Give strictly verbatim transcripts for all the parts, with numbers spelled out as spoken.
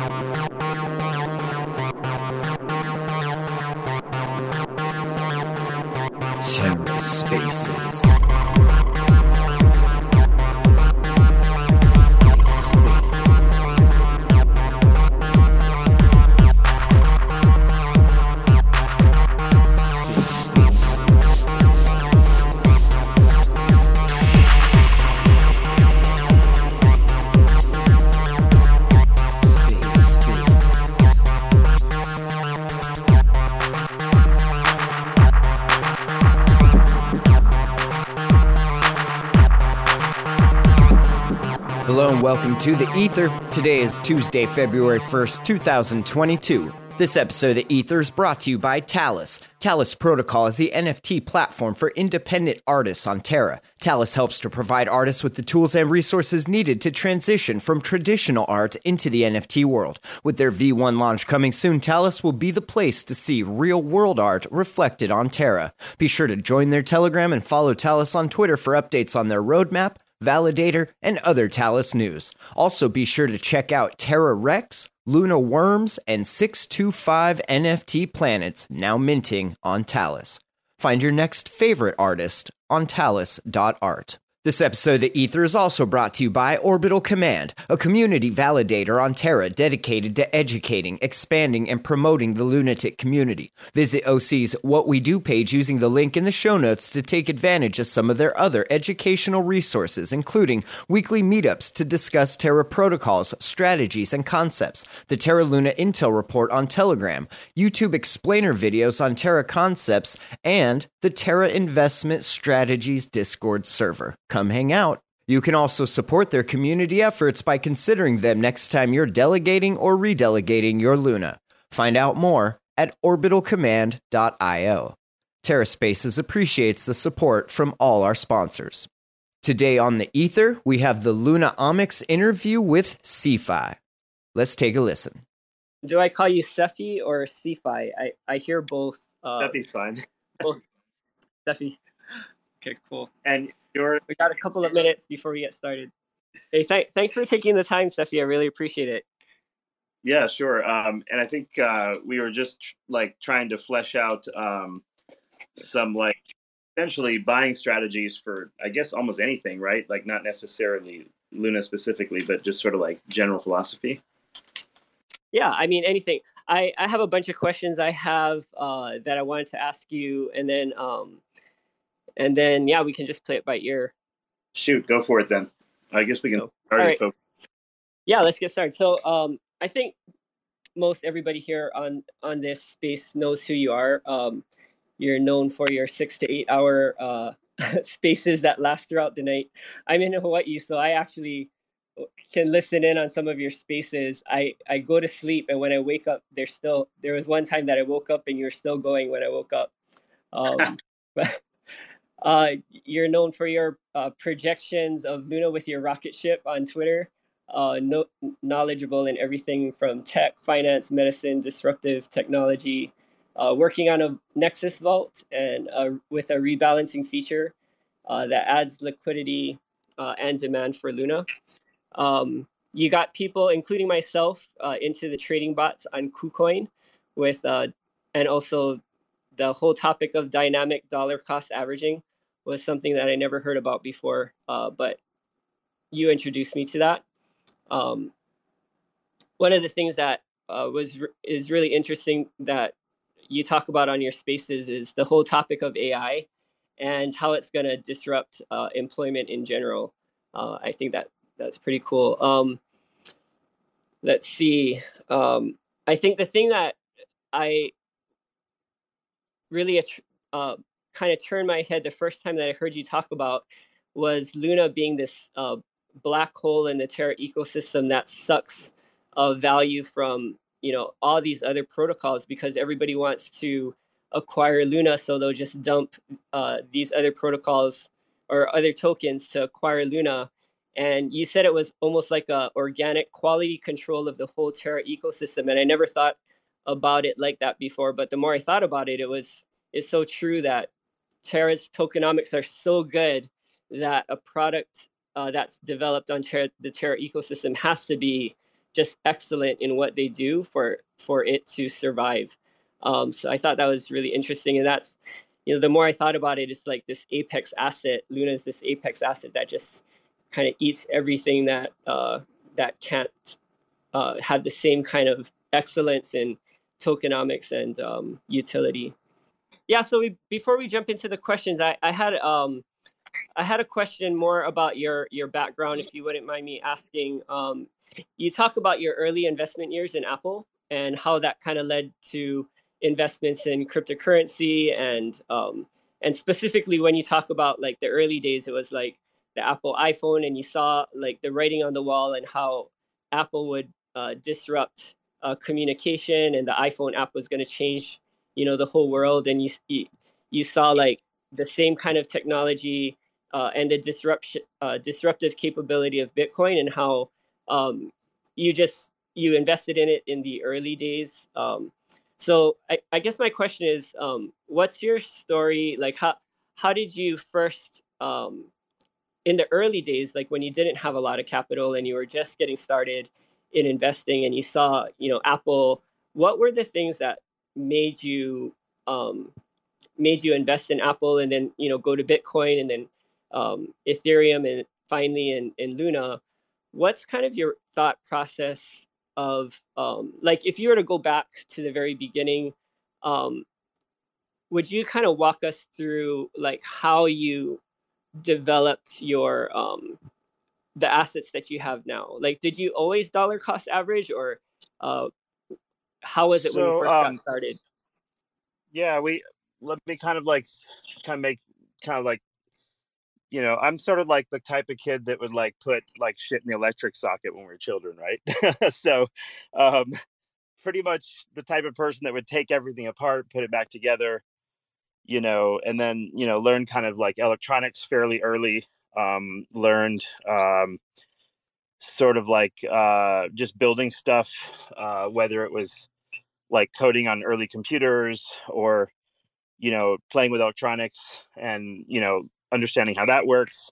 TerraSpaces. Hello and welcome to The Ether. Today is Tuesday, February first, two thousand twenty-two. This episode of The Ether is brought to you by Talis. Talis Protocol is the N F T platform for independent artists on Terra. Talis helps to provide artists with the tools and resources needed to transition from traditional art into the N F T world. With their V one launch coming soon, Talis will be the place to see real-world art reflected on Terra. Be sure to join their Telegram and follow Talis on Twitter for updates on their roadmap, Validator, and other Talis news. Also be sure to check out Terra Rex, Luna Worms, and six two five N F T planets now minting on Talis. Find your next favorite artist on talis dot art. This episode of The Ether is also brought to you by Orbital Command, a community validator on Terra dedicated to educating, expanding, and promoting the lunatic community. Visit O C's What We Do page using the link in the show notes to take advantage of some of their other educational resources, including weekly meetups to discuss Terra protocols, strategies, and concepts, the Terra Luna Intel Report on Telegram, YouTube explainer videos on Terra concepts, and the Terra Investment Strategies Discord server. Come hang out. You can also support their community efforts by considering them next time you're delegating or redelegating your Luna. Find out more at orbital command dot io. TerraSpaces appreciates the support from all our sponsors. Today on The Ether, we have the Lunaomics interview with Cefi. Let's take a listen. Do I call you Cefi or Cefi? I, I hear both. Uh, Cefi's fine. Both. Cefi. Okay, cool. And you're... We got a couple of minutes before we get started. Hey, th- thanks for taking the time, Cefi. I really appreciate it. Yeah, sure. Um, and I think uh, we were just like trying to flesh out um, some like essentially buying strategies for, I guess, almost anything, right? Like not necessarily Luna specifically, but just sort of like general philosophy. Yeah, I mean, anything. I, I have a bunch of questions I have uh, that I wanted to ask you, and then um, and then yeah, we can just play it by ear. Shoot, go for it then. I guess we can. So, all right. Yeah, let's get started. So um, I think most everybody here on on this space knows who you are. Um, you're known for your six to eight hour uh, spaces that last throughout the night. I'm in Hawaii, so I actually can listen in on some of your spaces. I, I go to sleep, and when I wake up, there's still, there was one time that I woke up and you're still going when I woke up. Um, but uh, you're known for your uh, projections of Luna with your rocket ship on Twitter, uh, no, knowledgeable in everything from tech, finance, medicine, disruptive technology, uh, working on a Nexus Vault and uh, with a rebalancing feature uh, that adds liquidity uh, and demand for Luna. Um, you got people, including myself, uh, into the trading bots on KuCoin with, uh, and also the whole topic of dynamic dollar cost averaging was something that I never heard about before, uh, but you introduced me to that. Um, one of the things that uh, was is really interesting that you talk about on your spaces is the whole topic of A I and how it's going to disrupt uh, employment in general. Uh, I think that that's pretty cool. Um, let's see. Um, I think the thing that I really uh, kind of turned my head the first time that I heard you talk about was Luna being this uh, black hole in the Terra ecosystem that sucks uh, value from, you know, all these other protocols because everybody wants to acquire Luna, so they'll just dump uh, these other protocols or other tokens to acquire Luna. And you said it was almost like a organic quality control of the whole Terra ecosystem. And I never thought about it like that before. But the more I thought about it, it was it's so true that Terra's tokenomics are so good that a product uh, that's developed on Terra, the Terra ecosystem has to be just excellent in what they do for for it to survive. Um, so I thought that was really interesting, and that's, you know, the more I thought about it, it's like this apex asset. Luna is this apex asset that just kind of eats everything that uh, that can't uh, have the same kind of excellence in tokenomics and um, utility. Yeah. So we, before we jump into the questions, I, I had um, I had a question more about your your background, if you wouldn't mind me asking. Um, you talk about your early investment years in Apple and how that kind of led to investments in cryptocurrency, and um, and specifically when you talk about like the early days, it was like the Apple iPhone, and you saw like the writing on the wall and how Apple would uh, disrupt uh, communication, and the iPhone app was going to change, you know, the whole world, and you you, you saw like the same kind of technology uh, and the disruption, uh, disruptive capability of Bitcoin, and how um, you just you invested in it in the early days. Um, so I, I guess my question is, um, what's your story? Like, how how did you first um, in the early days, like when you didn't have a lot of capital and you were just getting started in investing, and you saw, you know, Apple? What were the things that made you um, made you invest in Apple, and then, you know, go to Bitcoin, and then um, Ethereum, and finally in, in Luna? What's kind of your thought process of um, like, if you were to go back to the very beginning, um, would you kind of walk us through like how you developed your um, the assets that you have now? Like, did you always dollar cost average, or uh, how was it when you So, first got um, started? yeah, we let me kind of like kind of make kind of like, you know, I'm sort of like the type of kid that would like put like shit in the electric socket when we were children, right? So, um, pretty much the type of person that would take everything apart, put it back together, you know, and then, you know, learn kind of like electronics fairly early. Um, learned um, sort of like uh, just building stuff, uh, whether it was like coding on early computers, or, you know, playing with electronics and, you know, understanding how that works.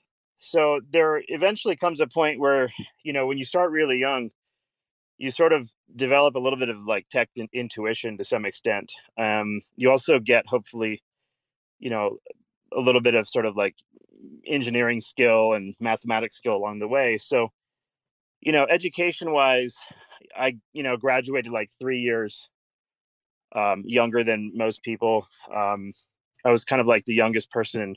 So there eventually comes a point where, you know, when you start really young, you sort of develop a little bit of like tech in- intuition to some extent. Um, you also get, hopefully, you know, a little bit of sort of like engineering skill and mathematics skill along the way. So, you know, education wise, I, you know, graduated like three years um, younger than most people. Um, I was kind of like the youngest person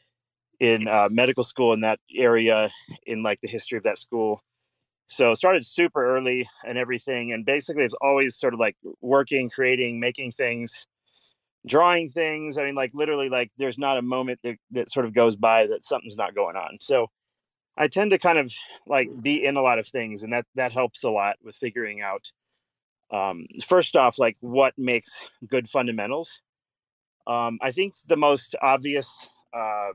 in uh, medical school in that area, in like the history of that school. So started super early and everything. And basically it's always sort of like working, creating, making things, drawing things. I mean, like literally, like there's not a moment that, that sort of goes by that something's not going on. So I tend to kind of like be in a lot of things, and that, that helps a lot with figuring out, um, first off, like what makes good fundamentals. Um, I think the most obvious uh,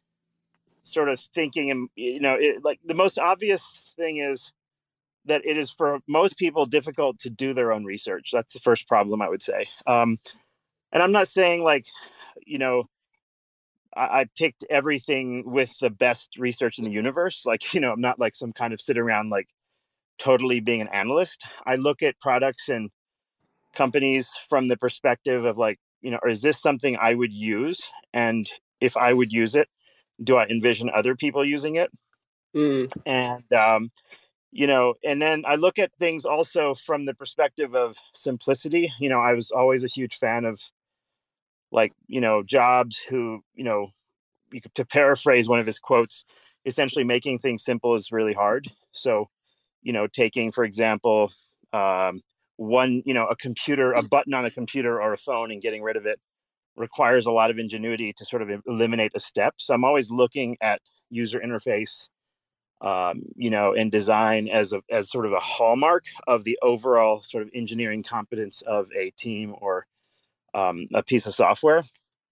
sort of thinking, and you know, it, like the most obvious thing is that it is for most people difficult to do their own research. That's the first problem, I would say. Um, and I'm not saying like, you know, I, I picked everything with the best research in the universe. Like, you know, I'm not like some kind of sit around like totally being an analyst. I look at products and companies from the perspective of like, you know, is this something I would use? And if I would use it, do I envision other people using it? Mm. And, um, you know, and then I look at things also from the perspective of simplicity. You know, I was always a huge fan of like, you know, Jobs, who, you know, you could, to paraphrase one of his quotes, essentially making things simple is really hard. So, you know, taking, for example, um, one, you know, a computer, a button on a computer or a phone, and getting rid of it requires a lot of ingenuity to sort of eliminate a step. So I'm always looking at user interface, um, you know, and design as a as sort of a hallmark of the overall sort of engineering competence of a team, or um, a piece of software,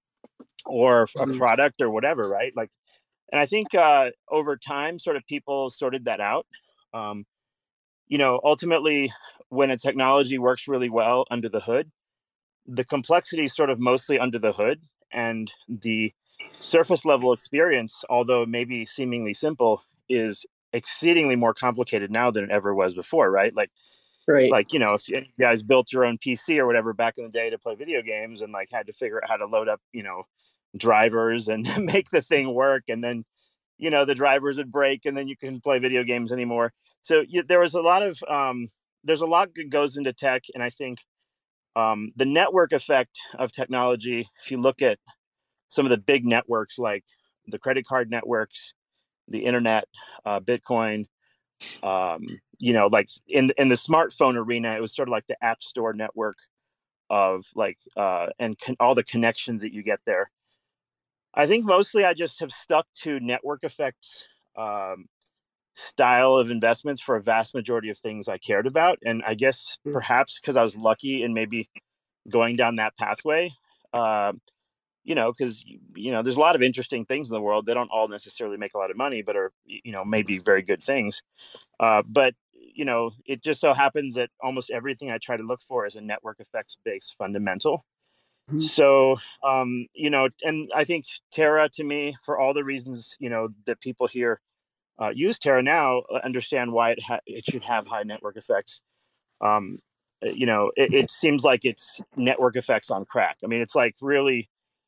or a Mm. product, or whatever, right? Like, and I think uh, over time, sort of people sorted that out. Um, you know, ultimately, when a technology works really well under the hood, the complexity is sort of mostly under the hood, and the surface level experience, although maybe seemingly simple, is exceedingly more complicated now than it ever was before, right? Like, Right. like, you know, if you guys built your own P C or whatever back in the day to play video games and like had to figure out how to load up, you know, drivers and make the thing work, and then, you know, the drivers would break and then you couldn't play video games anymore. So you, there was a lot of, um, there's a lot that goes into tech. And I think um, the network effect of technology, if you look at some of the big networks like the credit card networks, the internet, uh, Bitcoin, um, you know, like in in the smartphone arena, it was sort of like the app store network of like uh, and con- all the connections that you get there. I think mostly I just have stuck to network effects um, style of investments for a vast majority of things I cared about, and I guess perhaps because I was lucky in maybe going down that pathway. Uh, you know, because you know, there's a lot of interesting things in the world. They don't all necessarily make a lot of money, but are, you know, maybe very good things. Uh, but you know, it just so happens that almost everything I try to look for is a network effects based fundamental. Mhm. So, um, you know, and I think Terra, to me, for all the reasons, you know, that people here uh, use Terra now, uh, understand why it ha- it should have high network effects. Um, you know, it, it seems like it's network effects on crack. I mean, it's like really,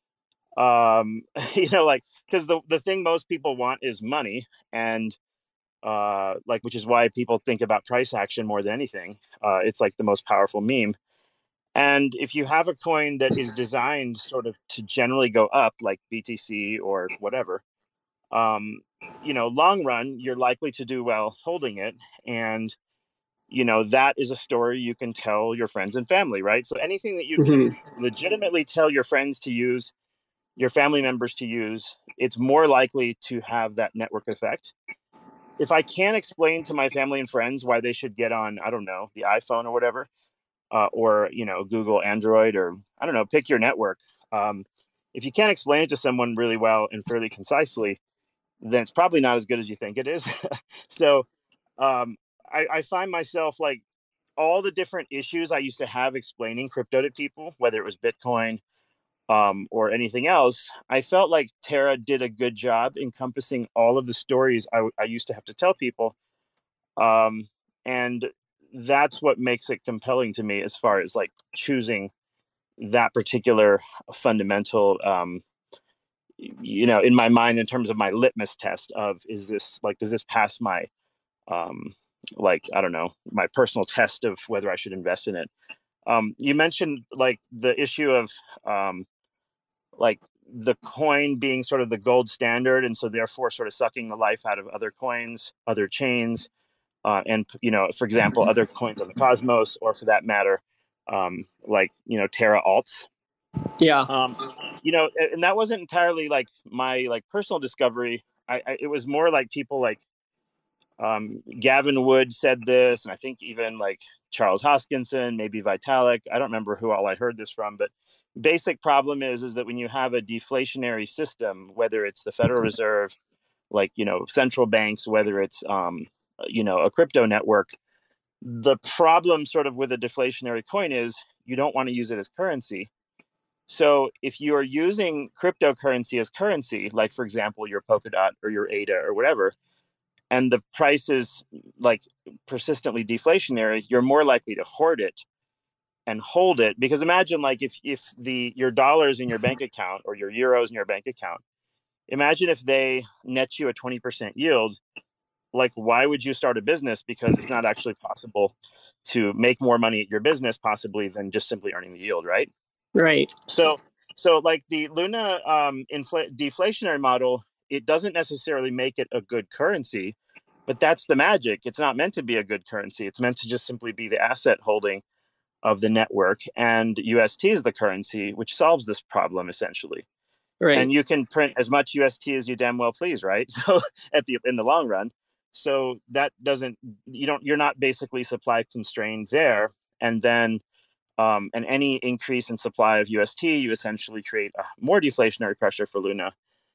um, you know, like, because the the thing most people want is money, and uh, like, which is why people think about price action more than anything. Uh, it's like the most powerful meme. And if you have a coin that is designed sort of to generally go up, like B T C or whatever, um, you know, long run, you're likely to do well holding it. And, you know, that is a story you can tell your friends and family, right? So anything that you Mhm. can legitimately tell your friends to use, your family members to use, it's more likely to have that network effect. If I can't explain to my family and friends why they should get on, I don't know, the iPhone or whatever, uh, or, you know, Google Android, or I don't know, pick your network. Um, if you can't explain it to someone really well and fairly concisely, then it's probably not as good as you think it is. So um, I, I find myself like all the different issues I used to have explaining crypto to people, whether it was Bitcoin um, or anything else, I felt like Terra did a good job encompassing all of the stories I, I used to have to tell people. Um, and that's what makes it compelling to me as far as like choosing that particular fundamental, um, you know, in my mind, in terms of my litmus test of, is this like, does this pass my, um, like, I don't know, my personal test of whether I should invest in it. Um, you mentioned like the issue of, um, like the coin being sort of the gold standard, and so therefore sort of sucking the life out of other coins, other chains, uh, and you know, for example, other coins on the Cosmos, or for that matter, um, like you know, Terra alts. Yeah. Um, you know, and that wasn't entirely like my like personal discovery. I, I it was more like people like um, Gavin Wood said this, and I think even like Charles Hoskinson, maybe Vitalik. I don't remember who all I heard this from, but basic problem is is that when you have a deflationary system, whether it's the Federal Reserve, like you know central banks, whether it's um, you know a crypto network, the problem sort of with a deflationary coin is you don't want to use it as currency. So if you are using cryptocurrency as currency, like for example your Polkadot or your A D A or whatever, and the price is like persistently deflationary, you're more likely to hoard it and hold it. Because imagine like if if the your dollars in your bank account or your euros in your bank account, imagine if they net you a twenty percent yield. Like, why would you start a business? Because it's not actually possible to make more money at your business possibly than just simply earning the yield, right? Right. So, so like the Luna um, infl- deflationary model, it doesn't necessarily make it a good currency, but that's the magic. It's not meant to be a good currency. It's meant to just simply be the asset holding of the network, and U S T is the currency, which solves this problem essentially. Right. And you can print as much U S T as you damn well please, right? So at the in the long run, so that doesn't you don't you're not basically supply constrained there, and then um, and any increase in supply of U S T, you essentially create a more deflationary pressure for Luna.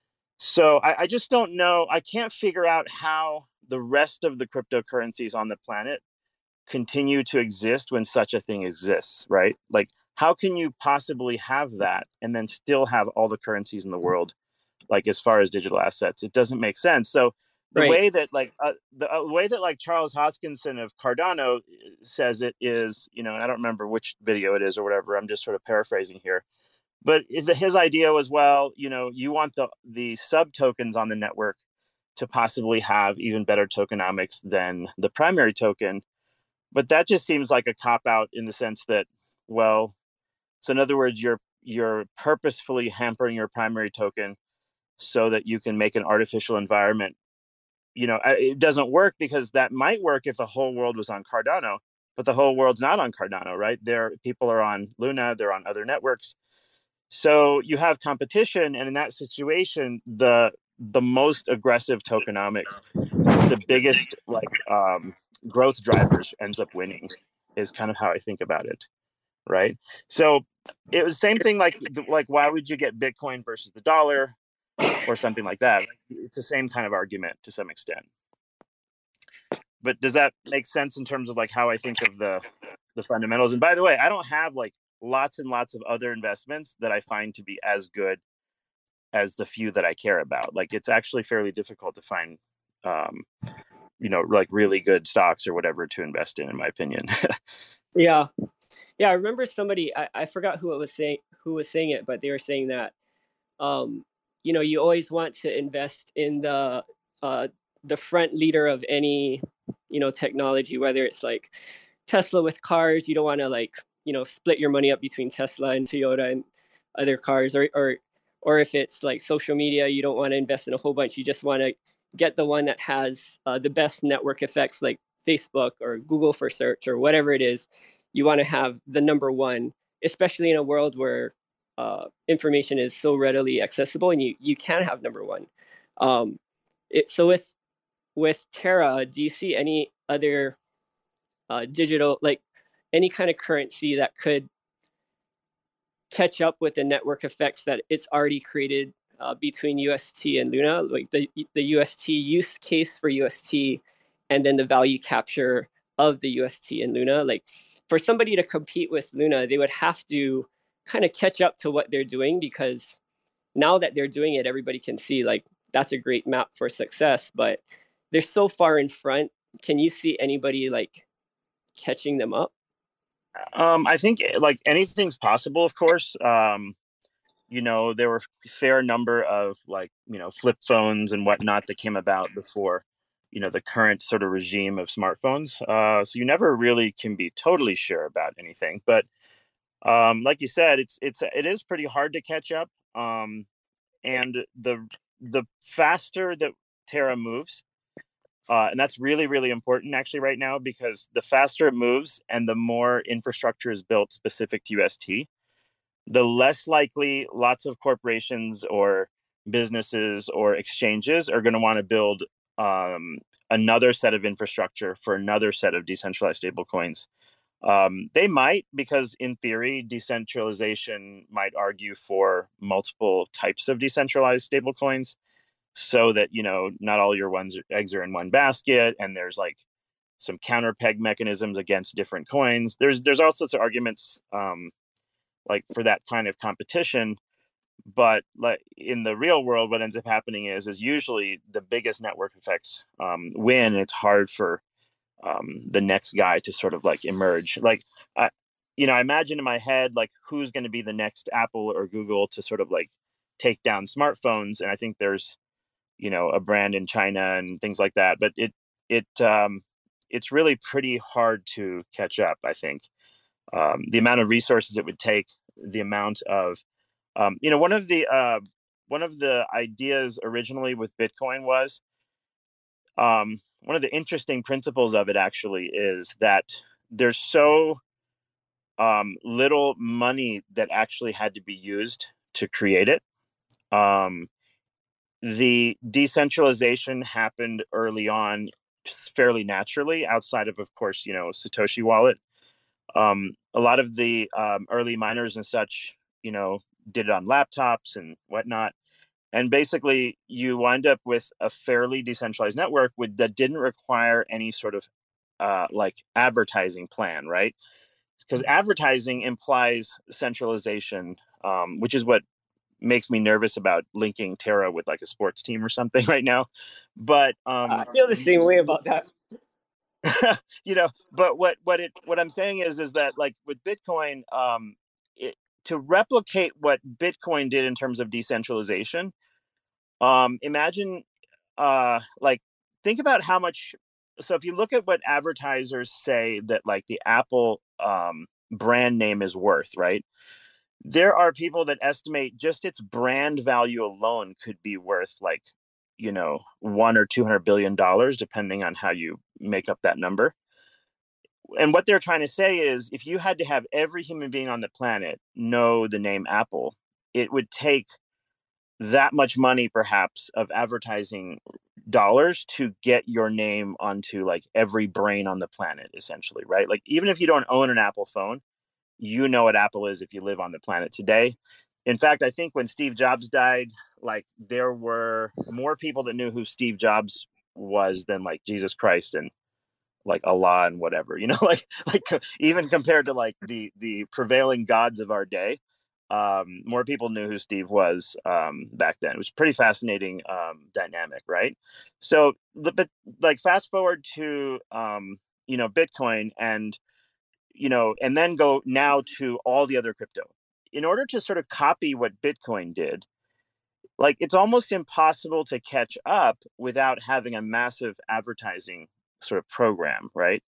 So I, I just don't know. I can't figure out how the rest of the cryptocurrencies on the planet continue to exist when such a thing exists, right? Like, how can you possibly have that and then still have all the currencies in the world, like as far as digital assets? It doesn't make sense. So the Right. way that like uh, the uh, way that like Charles Hoskinson of Cardano says it is, you know, and I don't remember which video it is or whatever. I'm just sort of paraphrasing here, but his idea was, well, you know, you want the the sub tokens on the network to possibly have even better tokenomics than the primary token, but that just seems like a cop out in the sense that, well, so in other words, you're you're purposefully hampering your primary token so that you can make an artificial environment. You know, it doesn't work because that might work if the whole world was on Cardano, but the whole world's not on Cardano, right? There, people are on Luna, they're on other networks. So you have competition, and in that situation, the the most aggressive tokenomic, the biggest like um, growth drivers ends up winning, is kind of how I think about it, right? So it was the same thing, like like why would you get Bitcoin versus the dollar, or something like that? It's the same kind of argument to some extent. But does that make sense in terms of like how I think of the the fundamentals? And by the way, I don't have like lots and lots of other investments that I find to be as good as the few that I care about. Like it's actually fairly difficult to find, um, you know, like really good stocks or whatever to invest in, in my opinion. Yeah. Yeah. I remember somebody, I, I forgot who it was saying, who was saying it, but they were saying that, um, you know, you always want to invest in the, uh, the front leader of any, you know, technology, whether it's like Tesla with cars, you don't want to like, you know, split your money up between Tesla and Toyota and other cars, or, or, or if it's like social media, you don't want to invest in a whole bunch. You just want to get the one that has uh, the best network effects, like Facebook or Google for search or whatever it is. You want to have the number one, especially in a world where uh, information is so readily accessible, and you you can have number one. Um, it, so with with Terra, do you see any other uh, digital, like any kind of currency that could catch up with the network effects that it's already created uh, between U S T and Luna, like the the U S T use case for U S T, and then the value capture of the U S T and Luna? Like for somebody to compete with Luna, they would have to kind of catch up to what they're doing, because now that they're doing it, everybody can see like that's a great map for success, but they're so far in front. Can you see anybody like catching them up? Um, I think like anything's possible, of course. Um, you know, there were a fair number of like, you know, flip phones and whatnot that came about before, you know, the current sort of regime of smartphones. Uh, so you never really can be totally sure about anything. But um, like you said, it's it's it is pretty hard to catch up. Um, and the the faster that Terra moves, Uh, and that's really, really important actually right now, because the faster it moves and the more infrastructure is built specific to U S T, the less likely lots of corporations or businesses or exchanges are going to want to build um, another set of infrastructure for another set of decentralized stablecoins. Um, they might, because in theory, decentralization might argue for multiple types of decentralized stablecoins, so that, you know, not all your ones eggs are in one basket, and there's like some counter peg mechanisms against different coins. There's there's all sorts of arguments um, like for that kind of competition. But like in the real world, what ends up happening is is usually the biggest network effects um, win, and it's hard for um, the next guy to sort of like emerge. Like I, you know, I imagine in my head like who's going to be the next Apple or Google to sort of like take down smartphones, and I think there's, you know, a brand in China and things like that. But it it um, it's really pretty hard to catch up, I think. Um, the amount of resources it would take, the amount of um, you know, one of the uh, one of the ideas originally with Bitcoin was um, one of the interesting principles of it actually is that there's so um, little money that actually had to be used to create it. Um, the decentralization happened early on fairly naturally, outside of, of course, you know, Satoshi wallet. Um, a lot of the um, early miners and such, you know, did it on laptops and whatnot. And basically, you wind up with a fairly decentralized network with that didn't require any sort of uh, like advertising plan, right? Because advertising implies centralization, um, which is what makes me nervous about linking Terra with like a sports team or something right now. But um, I feel the same way about that. you know, but what what it what I'm saying is is that like with Bitcoin, um, it, to replicate what Bitcoin did in terms of decentralization, um, imagine uh, like think about how much. So if you look at what advertisers say that like the Apple um, brand name is worth, right? There are people that estimate just its brand value alone could be worth like, you know, one or two hundred billion dollars, depending on how you make up that number. And what they're trying to say is, if you had to have every human being on the planet know the name Apple, it would take that much money, perhaps, of advertising dollars to get your name onto like every brain on the planet, essentially, right? Like, even if you don't own an Apple phone, you know what Apple is if you live on the planet today. In fact, I think when Steve Jobs died, like there were more people that knew who Steve Jobs was than like Jesus Christ and like Allah and whatever, you know, like like even compared to like the the prevailing gods of our day, um, more people knew who Steve was um, back then. It was pretty fascinating um, dynamic, right? So, but like fast forward to um, you know Bitcoin and you know, and then go now to all the other crypto. In order to sort of copy what Bitcoin did, like it's almost impossible to catch up without having a massive advertising sort of program, right?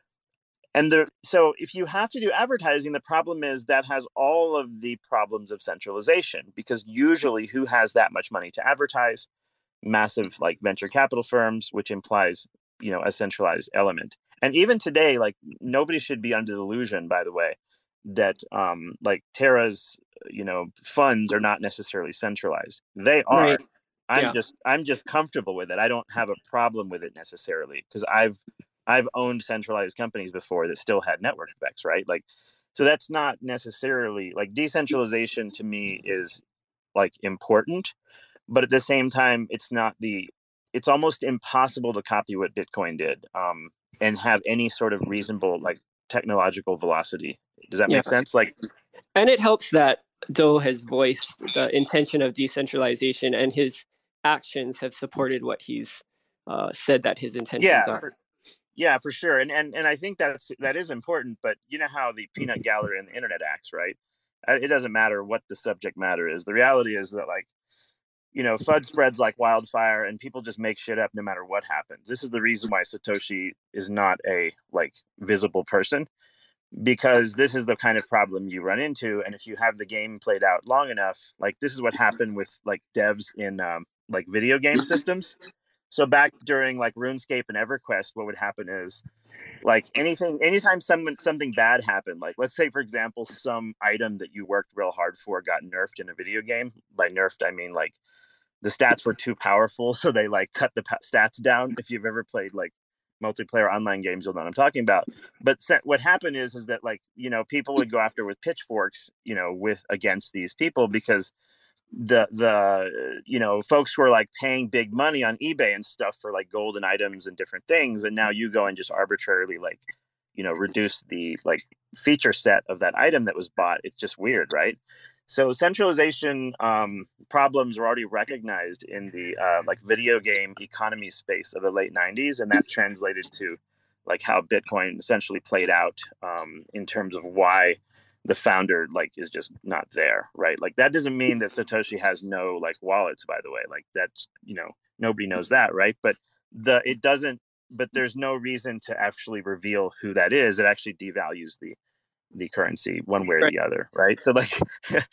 And the so if you have to do advertising, the problem is that has all of the problems of centralization, because usually who has that much money to advertise? Massive like venture capital firms, which implies, you know, a centralized element. And even today, like nobody should be under the illusion, by the way, that um, like Terra's, you know, funds are not necessarily centralized. They are. Right. I'm Yeah. just I'm just comfortable with it. I don't have a problem with it necessarily because I've I've owned centralized companies before that still had network effects, right? Like, so that's not necessarily like decentralization to me is like important, but at the same time, it's not the it's almost impossible to copy what Bitcoin did um, and have any sort of reasonable like technological velocity. Does that Yeah. make sense? Like, And it helps that Do has voiced the intention of decentralization, and his actions have supported what he's uh, said that his intentions yeah, are. for, yeah, for sure. And and and I think that's that is important. But you know how the peanut gallery and the internet acts, right? It doesn't matter what the subject matter is. The reality is that like, you know, FUD spreads like wildfire and people just make shit up no matter what happens. This is the reason why Satoshi is not a like visible person, because this is the kind of problem you run into. And if you have the game played out long enough, like this is what happened with like devs in um, like video game systems. So back during like RuneScape and EverQuest, what would happen is like anything, anytime someone, something bad happened, like let's say, for example, some item that you worked real hard for got nerfed in a video game. By nerfed, I mean like the stats were too powerful, so they like cut the stats down. If you've ever played like multiplayer online games, you'll know what I'm talking about. But what happened is, is that like, you know, people would go after with pitchforks, you know, with against these people because the, the, you know, folks were like paying big money on eBay and stuff for like golden items and different things. And now you go and just arbitrarily like, you know, reduce the like feature set of that item that was bought. It's just weird, right? So centralization um, problems were already recognized in the uh, like video game economy space of the late nineties, and that translated to like how Bitcoin essentially played out um, in terms of why the founder like is just not there, right? Like that doesn't mean that Satoshi has no like wallets, by the way. Like that's, you know, nobody knows that, right? But the it doesn't. But there's no reason to actually reveal who that is. It actually devalues the the currency one way or Right. the other, right? So like,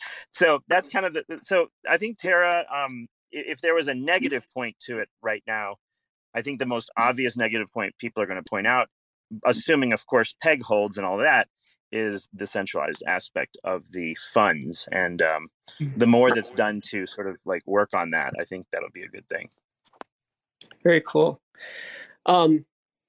so that's kind of the. So I think Terra, um, if there was a negative point to it right now, I think the most obvious negative point people are going to point out, assuming of course Peg holds and all that, is the centralized aspect of the funds. And um, the more that's done to sort of like work on that, I think that'll be a good thing. Very cool. Um,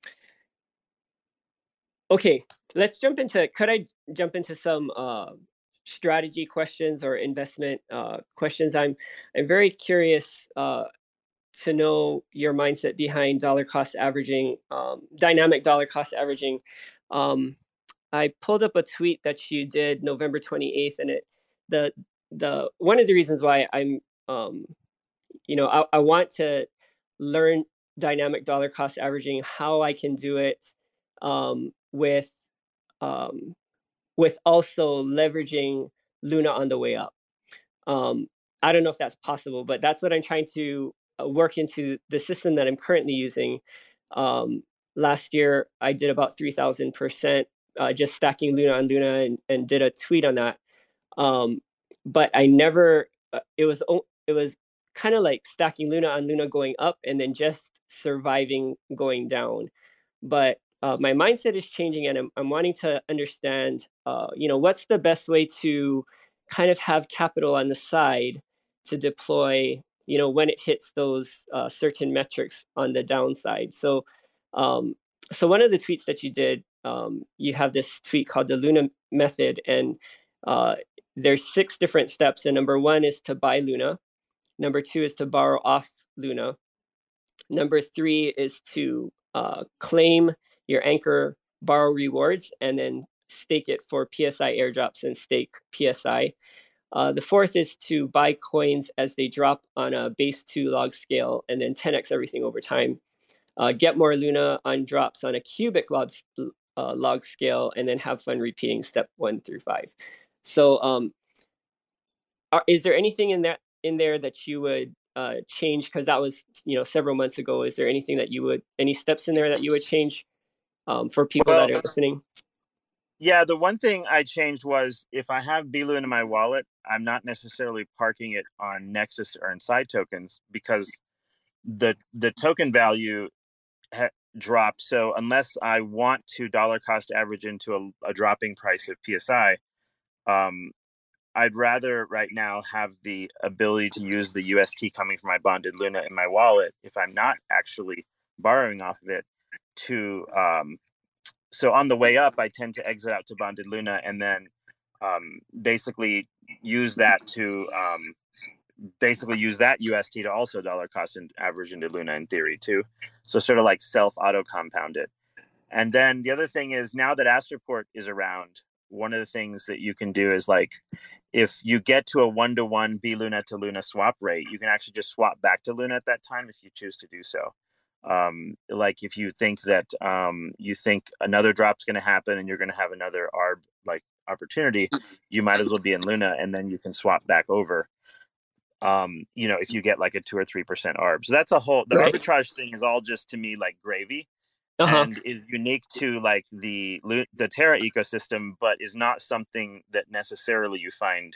okay, let's jump into, could I jump into some uh, strategy questions or investment uh, questions? I'm, I'm very curious uh, to know your mindset behind dollar cost averaging, um, dynamic dollar cost averaging. Um, I pulled up a tweet that you did November twenty-eighth, and it the the one of the reasons why I'm, um, you know, I, I want to learn dynamic dollar cost averaging, how I can do it um, with um, with also leveraging Luna on the way up. Um, I don't know if that's possible, but that's what I'm trying to uh, work into the system that I'm currently using. Um, last year, I did about three thousand percent uh, just stacking Luna on Luna, and, and did a tweet on that. Um, but I never, uh, it was, it was kind of like stacking Luna on Luna going up and then just surviving going down. But uh, my mindset is changing, and I'm, I'm wanting to understand, uh, you know, what's the best way to kind of have capital on the side to deploy, you know, when it hits those uh, certain metrics on the downside. So, um, so one of the tweets that you did, um, you have this tweet called the Luna method, and uh, there's six different steps. And number one is to buy Luna. Number two is to borrow off Luna. Number three is to uh, claim your anchor borrow rewards and then stake it for P S I airdrops and stake P S I. Uh, the fourth is to buy coins as they drop on a base two log scale and then ten x everything over time. Uh, get more Luna on drops on a cubic log, uh, log scale, and then have fun repeating step one through five. So um, are, is there anything in that in there that you would uh, change? Because that was, you know, several months ago. Is there anything that you would, any steps in there that you would change um, for people Well, that are listening? Yeah, the one thing I changed was if I have B Luna in my wallet, I'm not necessarily parking it on Nexus to earn side tokens, because the the token value ha- dropped. So unless I want to dollar cost average into a, a dropping price of P S I, um, I'd rather right now have the ability to use the U S T coming from my bonded Luna in my wallet if I'm not actually borrowing off of it to um, so on the way up, I tend to exit out to bonded Luna and then um, basically use that to um, basically use that U S T to also dollar cost and average into Luna in theory too. So sort of like self auto compound it. And then the other thing is, now that Astroport is around, one of the things that you can do is, like, if you get to a one to one B Luna to Luna swap rate, you can actually just swap back to Luna at that time if you choose to do so. Um, like if you think that um, you think another drop's going to happen and you're going to have another arb like opportunity, you might as well be in Luna, and then you can swap back over. Um, you know, if you get like a two or three percent arb. So that's a whole. The Right. arbitrage thing is all just, to me, like gravy. Uh-huh. And is unique to like the the Terra ecosystem, but is not something that necessarily you find,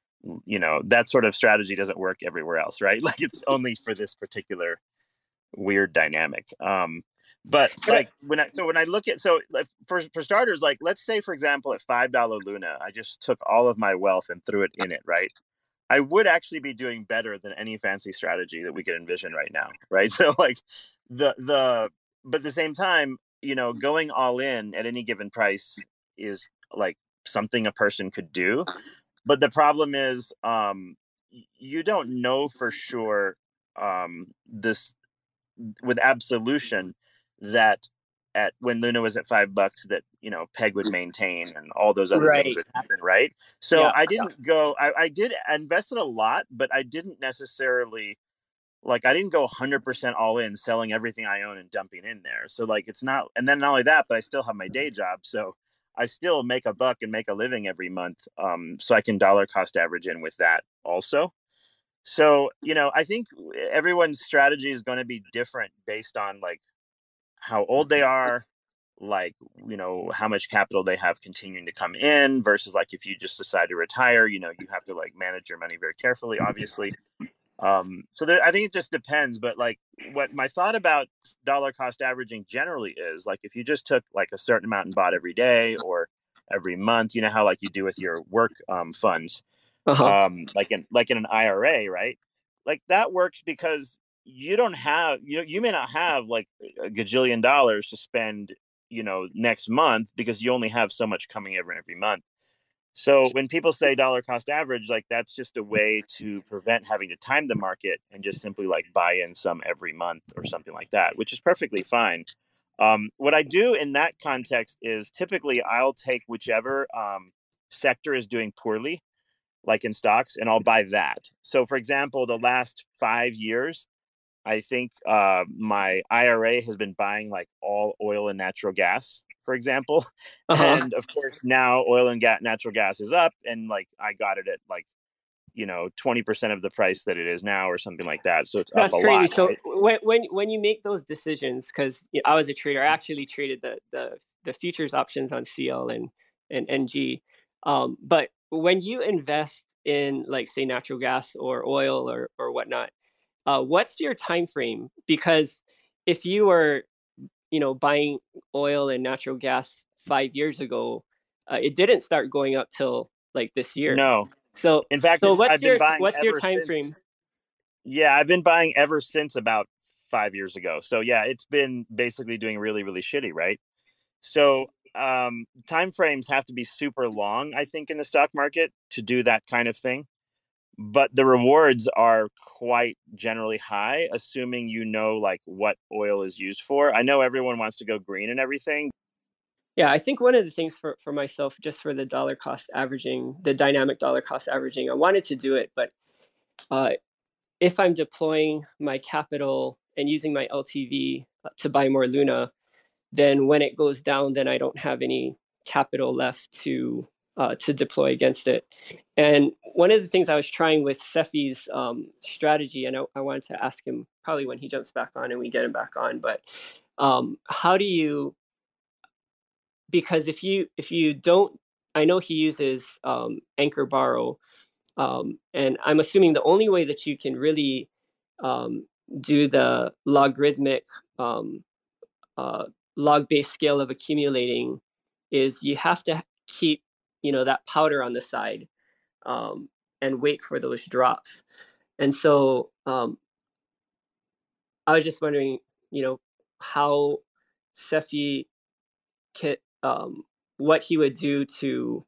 you know, that sort of strategy doesn't work everywhere else, right? Like it's only for this particular weird dynamic. Um, but like when I so when I look at so like for for starters, like let's say for example at five dollar Luna, I just took all of my wealth and threw it in it, right? I would actually be doing better than any fancy strategy that we could envision right now, right? So like the the but at the same time, you know, going all in at any given price is like something a person could do. But the problem is um you don't know for sure um this with absolution that at when Luna was at five bucks that, you know, Peg would maintain and all those other Right. things would happen, right? So Yeah. I didn't go I, I did I invested a lot, but I didn't necessarily like I didn't go one hundred percent all in, selling everything I own and dumping in there. So like it's not, and then not only that, but I still have my day job, so I still make a buck and make a living every month, um, so I can dollar cost average in with that also. So, you know, I think everyone's strategy is going to be different based on like how old they are, like, you know, how much capital they have continuing to come in versus like if you just decide to retire, you know, you have to like manage your money very carefully, obviously. Um, so there, I think it just depends. But like what my thought about dollar cost averaging generally is like if you just took like a certain amount and bought every day or every month, you know how like you do with your work um, funds, Uh-huh. um, like in like in an I R A, right? Like that works because you don't have you you may not have like a gajillion dollars to spend, you know, next month because you only have so much coming every every month. So when people say dollar cost average, like that's just a way to prevent having to time the market and just simply like buy in some every month or something like that, which is perfectly fine. Um, what I do in that context is typically I'll take whichever um, sector is doing poorly. like in stocks, and I'll buy that. So for example, the last five years, I think uh, my I R A has been buying like all oil and natural gas, for example. Uh-huh. And of course now oil and gas, natural gas is up, and like I got it at like, you know, twenty percent of the price that it is now or something like that. So it's That's up a crazy. lot. So Right? when when when you make those decisions, because you know, I was a trader, I actually traded the the the futures options on C L and and N G. Um, but when you invest in like say natural gas or oil or or whatnot, uh, what's your time frame? Because if you were you know buying oil and natural gas five years ago, uh, it didn't start going up till like this year. No, So in fact, so it's what's I've been your buying what's your ever time frame? since. Yeah, I've been buying ever since about five years ago. So yeah, it's been basically doing really, really shitty, right? So um, time frames have to be super long, I think, in the stock market to do that kind of thing. But the rewards are quite generally high, assuming you know like what oil is used for. I know everyone wants to go green and everything. Yeah, I think one of the things for, for myself, just for the dollar cost averaging, the dynamic dollar cost averaging, I wanted to do it, but uh, if I'm deploying my capital and using my L T V to buy more Luna, then when it goes down, then I don't have any capital left to uh, to deploy against it. And one of the things I was trying with Cefi's um, strategy, and I, I wanted to ask him probably when he jumps back on and we get him back on, but um, how do you? Because if you if you don't, I know he uses um, Anchor Borrow, um, and I'm assuming the only way that you can really um, do the logarithmic um, uh, log-based scale of accumulating is you have to keep you know that powder on the side um, and wait for those drops. And so um, I was just wondering, you know, how Cefi can, um, what he would do to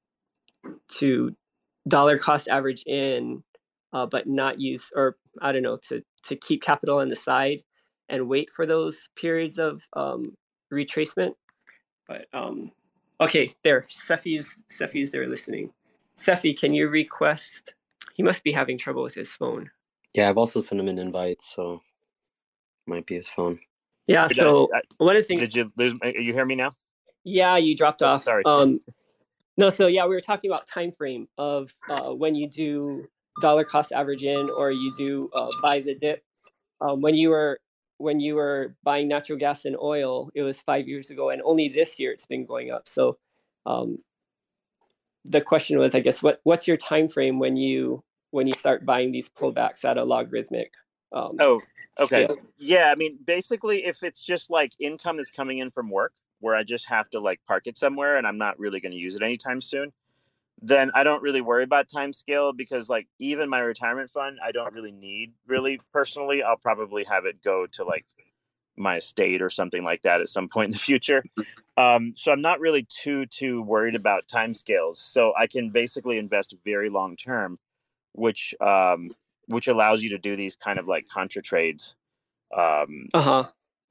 to dollar cost average in, uh, but not use, or I don't know, to to keep capital on the side and wait for those periods of um, retracement. But um, okay, there, Cefi's Cefi's there listening. Cefi, can you request? He must be having trouble with his phone. Yeah, I've also sent him an invite, so might be his phone. Yeah. So I, I, one of the things. Did you lose? You hear me now? Yeah, you dropped Oh, off. sorry. Um, no, so yeah, we were talking about time frame of uh, when you do dollar cost average in, or you do uh, buy the dip. Um, when you were when you were buying natural gas and oil, it was five years ago, and only this year it's been going up. So um, the question was, I guess, what what's your time frame when you when you start buying these pullbacks at a logarithmic? Um, oh, okay. scale? Yeah, I mean, basically, if it's just like income that's coming in from work, where I just have to like park it somewhere and I'm not really going to use it anytime soon, then I don't really worry about time scale, because like even my retirement fund, I don't really need really personally. I'll probably have it go to like my estate or something like that at some point in the future. Um, so I'm not really too, too worried about time scales. So I can basically invest very long term, which, um, which allows you to do these kind of like contra trades. Um, uh-huh.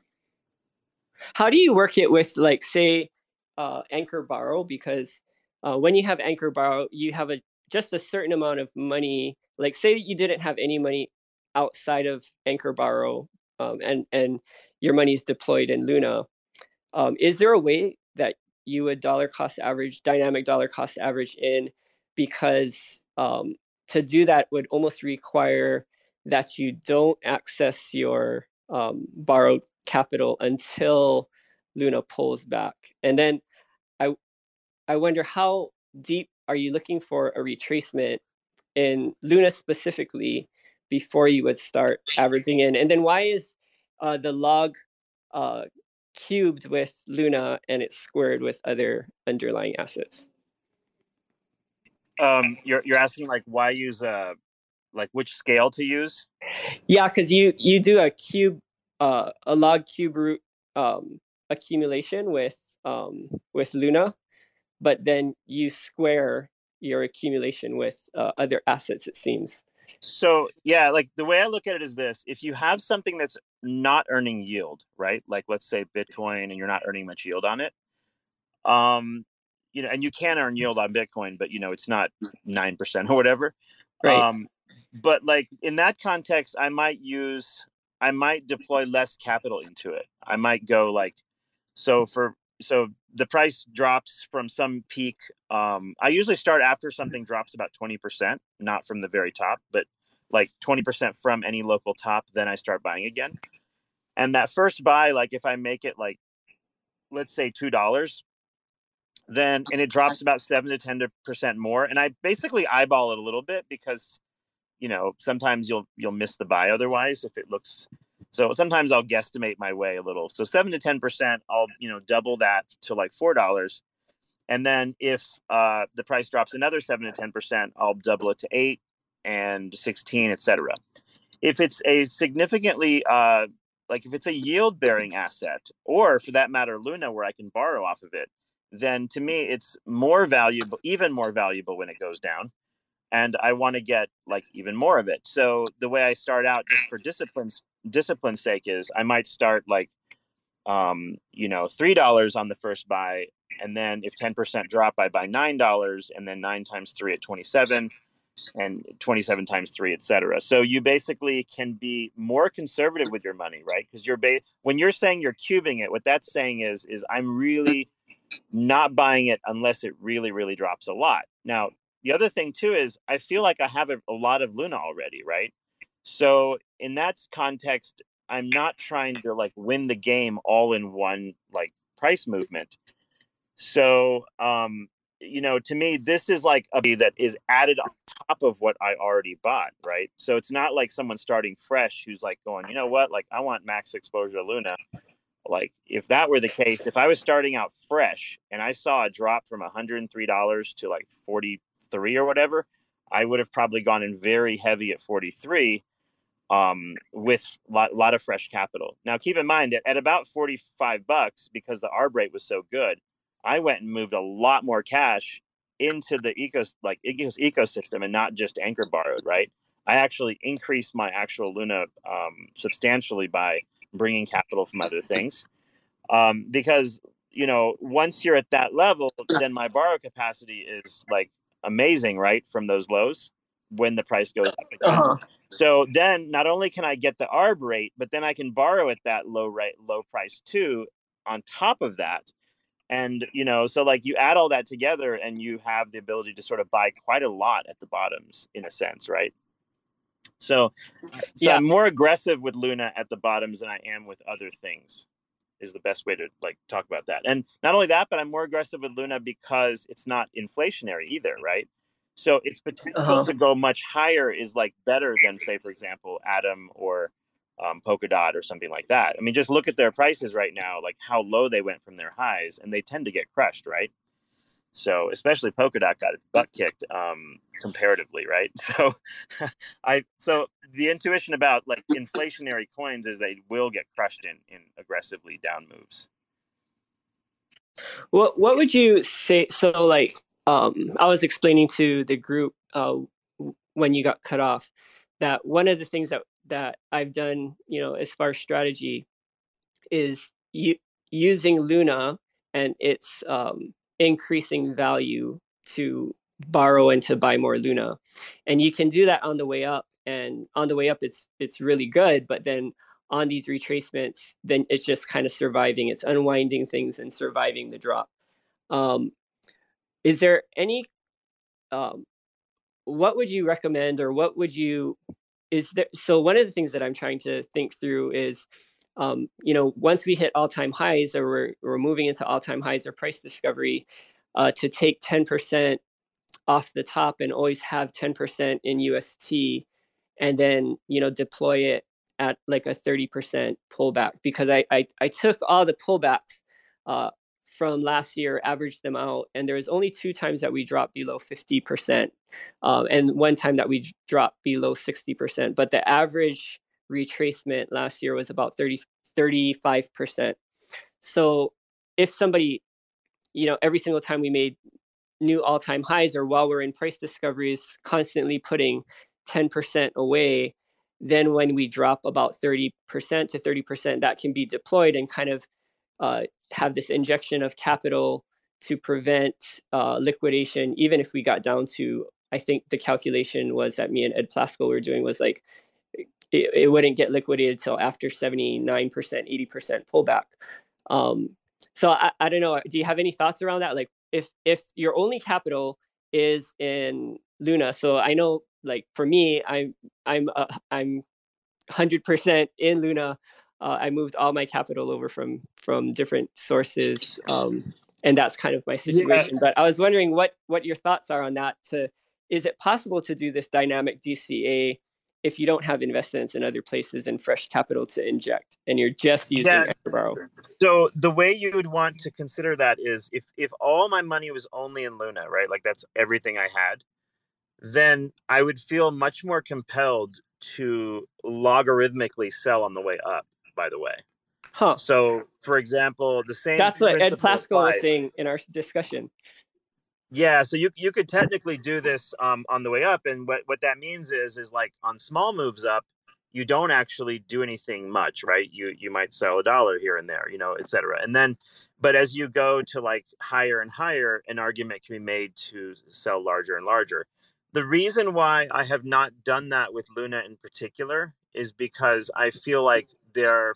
How do you work it with, like, say, uh, Anchor Borrow? Because uh, when you have Anchor Borrow, you have a just a certain amount of money. Like, say you didn't have any money outside of Anchor Borrow, um, and and your money's deployed in Luna. Um, is there a way that you would dollar cost average, dynamic dollar cost average in? Because um, to do that would almost require that you don't access your um, borrowed capital until Luna pulls back. And then I I wonder, how deep are you looking for a retracement in Luna specifically before you would start averaging in? And then why is uh, the log uh, cubed with Luna and it's squared with other underlying assets? um, you're, you're asking like why use a, like which scale to use? Yeah, because you you do a cube, uh, a log cube root um, accumulation with um, with Luna, but then you square your accumulation with uh, other assets, it seems. So yeah, like the way I look at it is this: if you have something that's not earning yield, right? Like let's say Bitcoin, and you're not earning much yield on it, um, you know, and you can earn yield on Bitcoin, but, you know, it's not nine percent or whatever. Right. Um, but like in that context, I might use, I might deploy less capital into it. I might go like, so for, so the price drops from some peak. Um, I usually start after something drops about twenty percent, not from the very top, but like twenty percent from any local top. Then I start buying again. And that first buy, like if I make it like, let's say two dollars, then, and it drops about seven to ten percent more. And I basically eyeball it a little bit because, you know, sometimes you'll, you'll miss the buy otherwise if it looks, so sometimes I'll guesstimate my way a little. So seven to ten percent, I'll, you know, double that to like four dollars. And then if uh, the price drops another seven to ten percent, I'll double it to eight and sixteen, et cetera. If it's a significantly, uh, like if it's a yield bearing asset, or for that matter, Luna, where I can borrow off of it, then to me, it's more valuable, even more valuable when it goes down. And I want to get like even more of it. So the way I start out, just for discipline's discipline's sake, is I might start like, um, you know, three dollars on the first buy. And then if ten percent drop, I buy nine dollars, and then nine times three at twenty-seven, and twenty-seven times three, et cetera. So you basically can be more conservative with your money, right? Because you're ba- when you're saying you're cubing it, what that's saying is, is I'm really not buying it unless it really, really drops a lot. Now, the other thing too is I feel like I have a, a lot of Luna already, right? So in that context, I'm not trying to like win the game all in one like price movement. So, um, you know, to me, this is like a that is added on top of what I already bought, right? So it's not like someone starting fresh who's like going, you know what, like I want max exposure to Luna. Like if that were the case, if I was starting out fresh and I saw a drop from one hundred three dollars to like forty-three or whatever, I would have probably gone in very heavy at forty-three um, with a lot, lot of fresh capital. Now, keep in mind that at about forty-five bucks, because the arb rate was so good, I went and moved a lot more cash into the ecos like ecos ecosystem and not just anchor borrowed, right? I actually increased my actual Luna um, substantially by bringing capital from other things. Um, because, you know, once you're at that level, then my borrow capacity is like amazing, right? From those lows when the price goes up again. Uh-huh. So then not only can I get the arb rate, but then I can borrow at that low rate, low price too, on top of that. And, you know, so like you add all that together and you have the ability to sort of buy quite a lot at the bottoms in a sense, right? So, so yeah. I'm more aggressive with Luna at the bottoms than I am with other things is the best way to like talk about that. And not only that, but I'm more aggressive with Luna because it's not inflationary either, right? So its potential uh-huh. to go much higher is like better than, say, for example, Atom or um, Polkadot or something like that. I mean, just look at their prices right now, like how low they went from their highs, and they tend to get crushed, right? So especially Polkadot got its butt kicked um, comparatively, right? So I so the intuition about like inflationary coins is they will get crushed in in aggressively down moves. What what would you say? So like um, I was explaining to the group uh, when you got cut off that one of the things that that I've done, you know, as far as strategy is you, using Luna and its um, increasing value to borrow and to buy more Luna. And you can do that on the way up, and on the way up it's it's really good, but then on these retracements then it's just kind of surviving, it's unwinding things and surviving the drop. Um, is there any um, what would you recommend, or what would you is there so one of the things that I'm trying to think through is Um, you know, once we hit all-time highs, or we're, we're moving into all-time highs or price discovery, uh, to take ten percent off the top and always have ten percent in U S T, and then, you know, deploy it at like a thirty percent pullback, because I, I, I took all the pullbacks uh, from last year, averaged them out, and there was only two times that we dropped below fifty percent, um, and one time that we dropped below sixty percent, but the average retracement last year was about thirty, thirty-five percent. So if somebody, you know, every single time we made new all-time highs, or while we're in price discoveries, constantly putting ten percent away, then when we drop about thirty percent to thirty percent, that can be deployed and kind of uh, have this injection of capital to prevent uh, liquidation, even if we got down to, I think the calculation was that me and Ed Plasko were doing was like, it, it wouldn't get liquidated till after seventy-nine percent, eighty percent pullback. Um, so I, I don't know. Do you have any thoughts around that? Like if, if your only capital is in Luna. So I know like for me, I'm, I'm, uh, I'm one hundred percent in Luna. Uh, I moved all my capital over from, from different sources. Um, and that's kind of my situation, yeah. But I was wondering what, what your thoughts are on that. To, is it possible to do this dynamic D C A if you don't have investments in other places and fresh capital to inject, and you're just using yeah. Extraborrow? So the way you would want to consider that is if, if all my money was only in Luna, right? Like that's everything I had, then I would feel much more compelled to logarithmically sell on the way up, by the way. Huh. So for example, the same That's what Ed Plasko applies. was saying in our discussion. Yeah, so you you could technically do this um, on the way up, and what, what that means is is like on small moves up, you don't actually do anything much, right? You you might sell a dollar here and there, you know, et cetera. And then, but as you go to like higher and higher, an argument can be made to sell larger and larger. The reason why I have not done that with Luna in particular is because I feel like they're,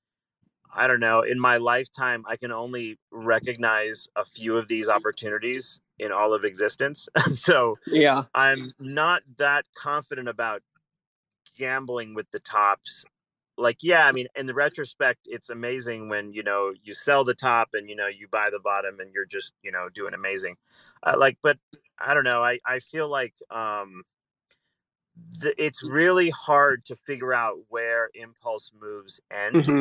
I don't know, in my lifetime, I can only recognize a few of these opportunities in all of existence. So yeah, I'm not that confident about gambling with the tops. Like, yeah, I mean, in the retrospect, it's amazing when, you know, you sell the top and, you know, you buy the bottom and you're just, you know, doing amazing. Uh, like, but I don't know. I, I feel like um, th- it's really hard to figure out where impulse moves end. Mm-hmm.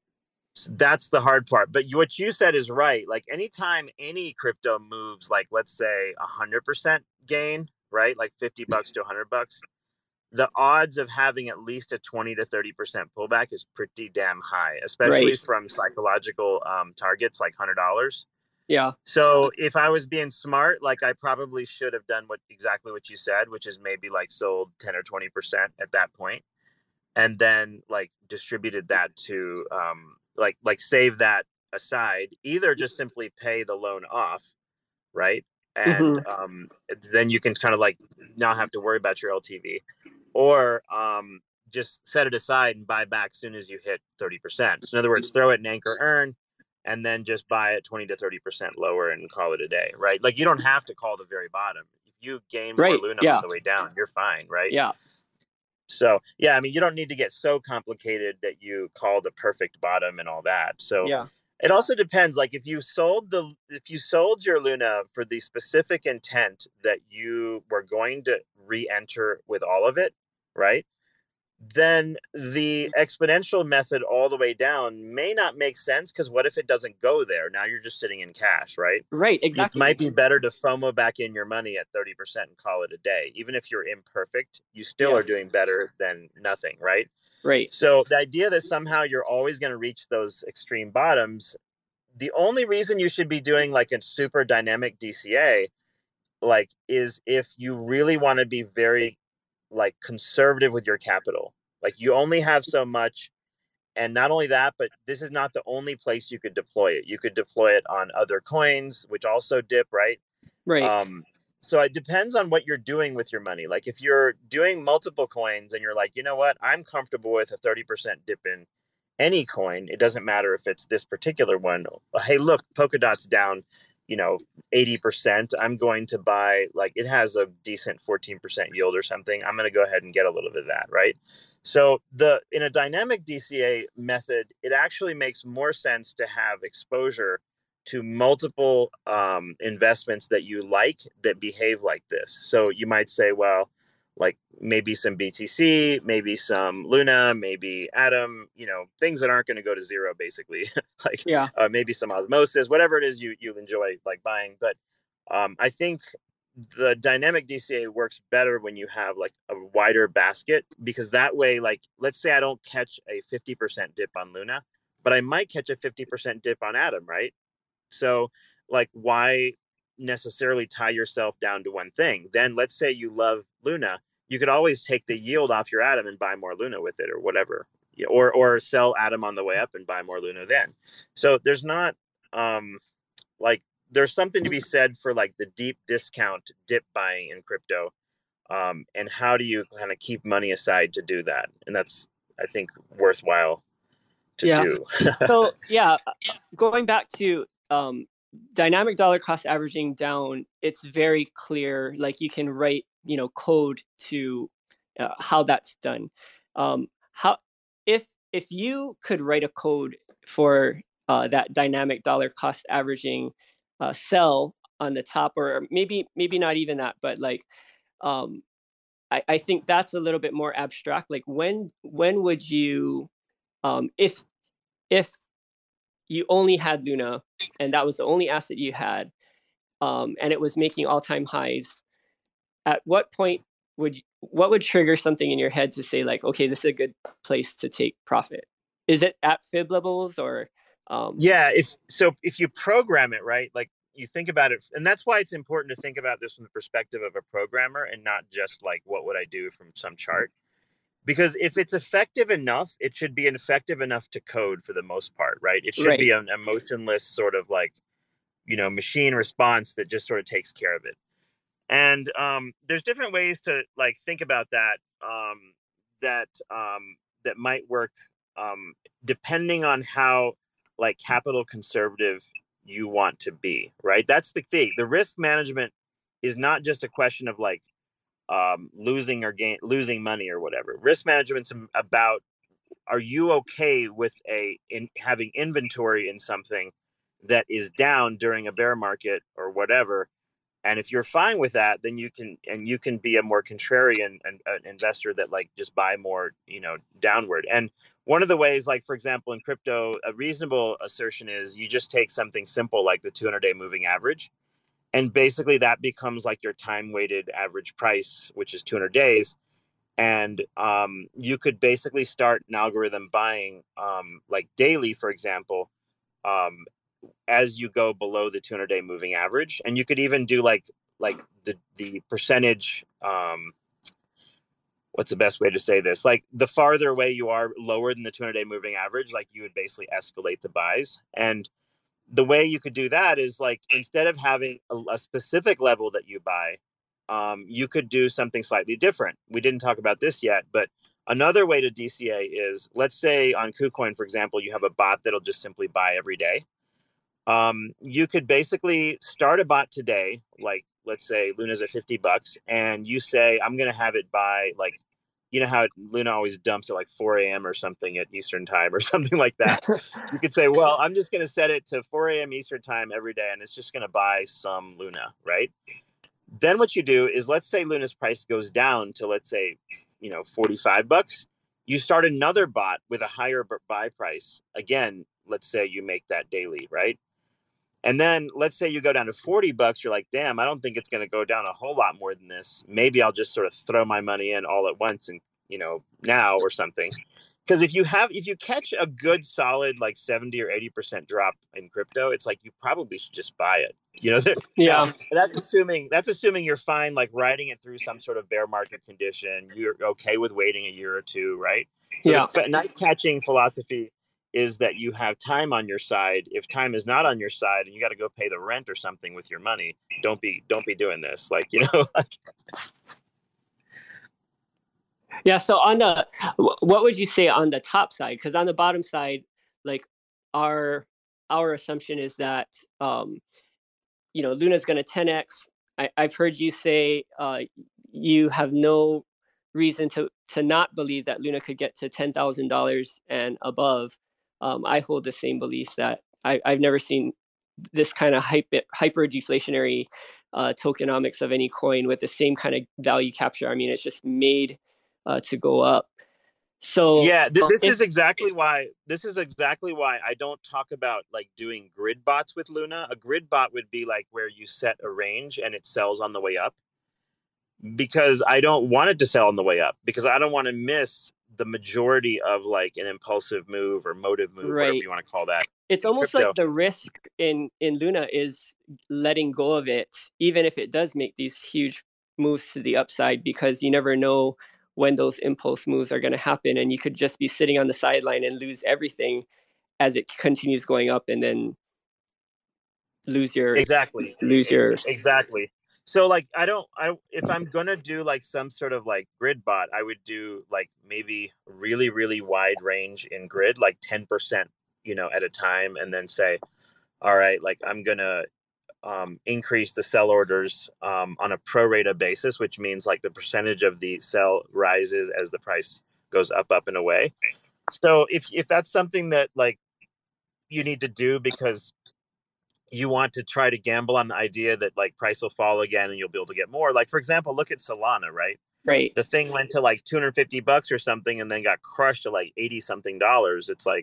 That's the hard part. But what you said is right. Like anytime any crypto moves, like let's say a hundred percent gain, right? Like fifty bucks to a hundred bucks, the odds of having at least a twenty to thirty percent pullback is pretty damn high, especially right. from psychological um, targets like one hundred dollars. Yeah. So if I was being smart, like I probably should have done what exactly what you said, which is maybe like sold ten or twenty percent at that point, and then like distributed that to um, like like save that aside, either just simply pay the loan off, right? And mm-hmm. um, then you can kind of like not have to worry about your L T V, or um, just set it aside and buy back as soon as you hit thirty percent. So in other words, throw it in anchor earn, and then just buy it twenty to thirty percent lower and call it a day, right? Like you don't have to call the very bottom. If you gain more right. Luna yeah. on the way down, you're fine, right? Yeah. So, yeah, I mean, you don't need to get so complicated that you call the perfect bottom and all that. So yeah. It also depends. Like if you sold the, if you sold your Luna for the specific intent that you were going to re-enter with all of it, right? Then the exponential method all the way down may not make sense, because what if it doesn't go there? Now you're just sitting in cash, right? Right, exactly. It might be better to FOMO back in your money at thirty percent and call it a day. Even if you're imperfect, you still yes. are doing better than nothing, right? Right. So the idea that somehow you're always going to reach those extreme bottoms, the only reason you should be doing like a super dynamic D C A, like, is if you really want to be very like conservative with your capital. Like you only have so much. And not only that, but this is not the only place you could deploy it. You could deploy it on other coins, which also dip, right? Right. Um, so it depends on what you're doing with your money. Like if you're doing multiple coins and you're like, you know what, I'm comfortable with a thirty percent dip in any coin. It doesn't matter if it's this particular one. Hey, look, Polkadot's down, you know, eighty percent. I'm going to buy, like, it has a decent fourteen percent yield or something. I'm going to go ahead and get a little bit of that, right? So the in a dynamic D C A method, it actually makes more sense to have exposure to multiple um, investments that you like that behave like this. So you might say, well, like maybe some B T C, maybe some Luna, maybe Atom, you know, things that aren't going to go to zero, basically. Like yeah. uh, maybe some Osmosis, whatever it is you you enjoy like buying. But um, I think the dynamic D C A works better when you have like a wider basket, because that way, like, let's say I don't catch a fifty percent dip on Luna, but I might catch a fifty percent dip on Atom, right? So like, why necessarily tie yourself down to one thing? Then let's say you love Luna, you could always take the yield off your Atom and buy more Luna with it, or whatever, or or sell Atom on the way up and buy more Luna then. So there's not um like there's something to be said for like the deep discount dip buying in crypto. Um, and how do you kind of keep money aside to do that? And that's, I think, worthwhile to Yeah. do. So yeah, going back to um, dynamic dollar cost averaging down, it's very clear. Like you can write, you know, code to uh, how that's done. Um, how if if you could write a code for uh, that dynamic dollar cost averaging uh, cell on the top, or maybe maybe not even that, but like um, I, I think that's a little bit more abstract. Like when when would you um, if if you only had Luna and that was the only asset you had, um, and it was making all-time highs, at what point would you, what would trigger something in your head to say like, okay, this is a good place to take profit? Is it at fib levels or? Um... Yeah, if so, if you program it right, like you think about it, and that's why it's important to think about this from the perspective of a programmer and not just like, what would I do from some chart? Because if it's effective enough, it should be effective enough to code for the most part, right? It should right. be an emotionless sort of like, you know, machine response that just sort of takes care of it. And um, there's different ways to like think about that um, that um, that might work um, depending on how like capital conservative you want to be, right? That's the thing. The risk management is not just a question of like um, losing or gain losing money or whatever. Risk management's about, are you okay with a in having inventory in something that is down during a bear market or whatever? And if you're fine with that, then you can, and you can be a more contrarian and an investor that like just buy more, you know, downward. And one of the ways, like, for example, in crypto, a reasonable assertion is you just take something simple like the two hundred day moving average. And basically that becomes like your time weighted average price, which is two hundred days. And um, you could basically start an algorithm buying um, like daily, for example, um, as you go below the two hundred day moving average. And you could even do like like the the percentage, um what's the best way to say this, like the farther away you are lower than the two hundred day moving average, like you would basically escalate the buys. And the way you could do that is like, instead of having a, a specific level that you buy, um, you could do something slightly different. We didn't talk about this yet, but another way to D C A is, let's say on KuCoin, for example, you have a bot that'll just simply buy every day. Um, you could basically start a bot today, like let's say Luna's at fifty bucks, and you say, I'm going to have it buy like, you know how Luna always dumps at like four a.m. or something at Eastern time or something like that. You could say, well, I'm just going to set it to four a.m. Eastern time every day, and it's just going to buy some Luna, right? Then what you do is, let's say Luna's price goes down to, let's say, you know, forty-five bucks. You start another bot with a higher buy price. Again, let's say you make that daily, right? And then let's say you go down to forty bucks. You're like, damn, I don't think it's going to go down a whole lot more than this. Maybe I'll just sort of throw my money in all at once and, you know, now or something. Because if you have, if you catch a good solid like seventy or eighty percent drop in crypto, it's like, you probably should just buy it. You know, yeah, now, that's assuming, that's assuming you're fine, like riding it through some sort of bear market condition. You're okay with waiting a year or two, right? So yeah. the night catching philosophy is that you have time on your side. If time is not on your side and you got to go pay the rent or something with your money, don't be, don't be doing this. Like, you know, Yeah. So on the, what would you say on the top side? Because on the bottom side, like our, our assumption is that, um, you know, Luna's going to ten X. I, I've heard you say uh, you have no reason to, to not believe that Luna could get to ten thousand dollars and above. Um, I hold the same belief that I, I've never seen this kind of hyper, hyper deflationary uh, tokenomics of any coin with the same kind of value capture. I mean, it's just made uh, to go up. So yeah, th- this if, is exactly why, this is exactly why I don't talk about like doing grid bots with Luna. A grid bot would be like where you set a range and it sells on the way up, because I don't want it to sell on the way up, because I don't want to miss the majority of like an impulsive move or motive move, right. whatever you want to call that. It's almost crypto. Like the risk in, in Luna is letting go of it, even if it does make these huge moves to the upside, because you never know when those impulse moves are going to happen. And you could just be sitting on the sideline and lose everything as it continues going up. And then lose your exactly lose your exactly. So like I don't I if I'm gonna do like some sort of like grid bot, I would do like maybe really really wide range in grid, like ten percent, you know, at a time, and then say, all right, like I'm gonna um, increase the sell orders um, on a pro rata basis, which means like the percentage of the sell rises as the price goes up, up and away. So if if that's something that like you need to do because you want to try to gamble on the idea that like price will fall again and you'll be able to get more. Like, for example, look at Solana, right? right. The thing went to like two hundred fifty bucks or something and then got crushed to like eighty something dollars. It's like,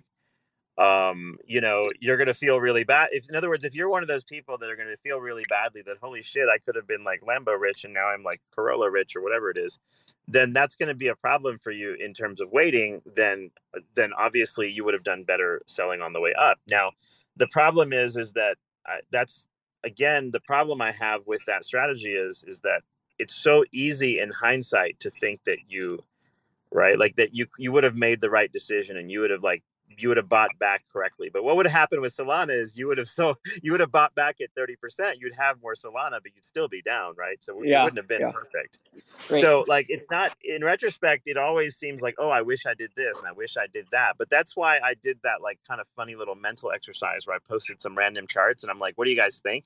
um, you know, you're going to feel really bad. If, in other words, if you're one of those people that are going to feel really badly that, holy shit, I could have been like Lambo rich and now I'm like Corolla rich or whatever it is, then that's going to be a problem for you in terms of waiting. Then, then obviously you would have done better selling on the way up. Now, the problem is, is that I, that's, again, the problem I have with that strategy is, is that it's so easy in hindsight to think that you, right, like that you, you would have made the right decision and you would have like, you would have bought back correctly. But what would have happened with Solana is you would have so you would have bought back at thirty percent. You'd have more Solana, but you'd still be down, right? So it Yeah, wouldn't have been yeah. perfect. Right. So like it's not, in retrospect, it always seems like, oh, I wish I did this and I wish I did that. But that's why I did that like kind of funny little mental exercise where I posted some random charts and I'm like, what do you guys think?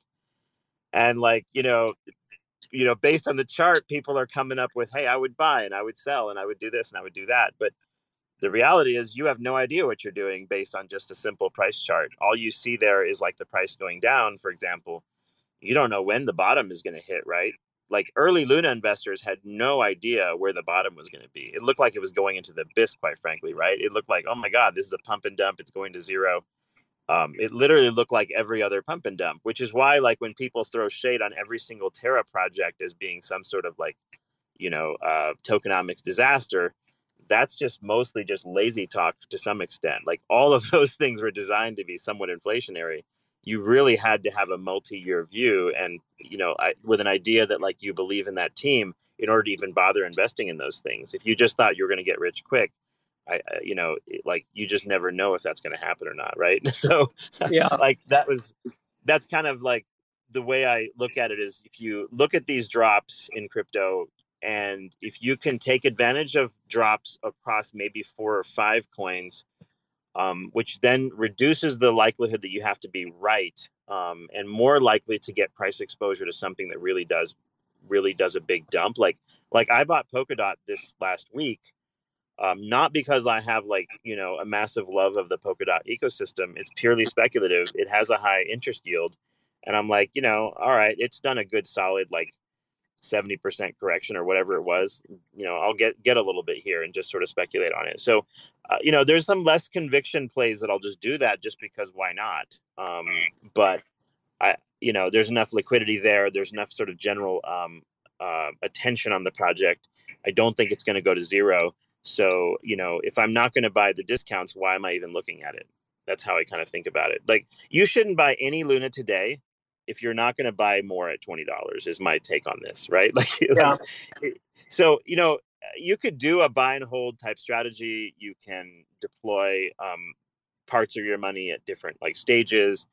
And like, you know, you know, based on the chart, people are coming up with, hey, I would buy and I would sell and I would do this and I would do that. But the reality is you have no idea what you're doing based on just a simple price chart. All you see there is like the price going down, for example. You don't know when the bottom is going to hit, right? Like early Luna investors had no idea where the bottom was going to be. It looked like it was going into the abyss, quite frankly, right? It looked like, oh my God, this is a pump and dump. It's going to zero. Um, it literally looked like every other pump and dump, which is why like when people throw shade on every single Terra project as being some sort of like, you know, uh, tokenomics disaster, that's just mostly just lazy talk to some extent. Like all of those things were designed to be somewhat inflationary. You really had to have a multi-year view and, you know, I, with an idea that like you believe in that team in order to even bother investing in those things. If you just thought you were going to get rich quick, I, I you know, like you just never know if that's going to happen or not. Right. So Yeah. like that was, that's kind of like the way I look at it is if you look at these drops in crypto, and if you can take advantage of drops across maybe four or five coins, um, which then reduces the likelihood that you have to be right um, and more likely to get price exposure to something that really does really does a big dump. Like like I bought Polkadot this last week, um, not because I have like, you know, a massive love of the Polkadot ecosystem. It's purely speculative. It has a high interest yield. And I'm like, you know, all right, it's done a good solid like seventy percent correction or whatever it was, you know, I'll get, get a little bit here and just sort of speculate on it. So, uh, you know, there's some less conviction plays that I'll just do that just because why not? Um, but I, you know, there's enough liquidity there. There's enough sort of general um, uh, attention on the project. I don't think it's going to go to zero. So, you know, if I'm not going to buy the discounts, why am I even looking at it? That's how I kind of think about it. Like you shouldn't buy any Luna today if you're not going to buy more at twenty dollars is my take on this, right? Like, Yeah. like, so, you know, you could do a buy and hold type strategy. You can deploy um, parts of your money at different like stages.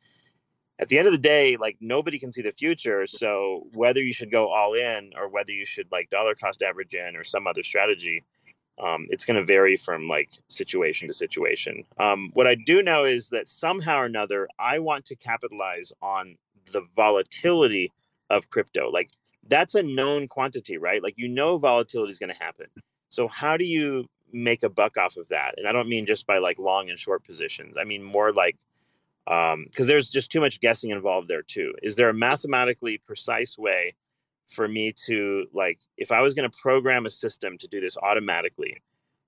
At the end of the day, like nobody can see the future. So whether you should go all in or whether you should like dollar cost average in or some other strategy, um, it's going to vary from like situation to situation. Um, what I do know is that somehow or another, I want to capitalize on the volatility of crypto. Like that's a known quantity, right? Like, you know, volatility is going to happen. So how do you make a buck off of that? And I don't mean just by like long and short positions. I mean more like, um, because there's just too much guessing involved there too. Is there a mathematically precise way for me to like, if I was going to program a system to do this automatically?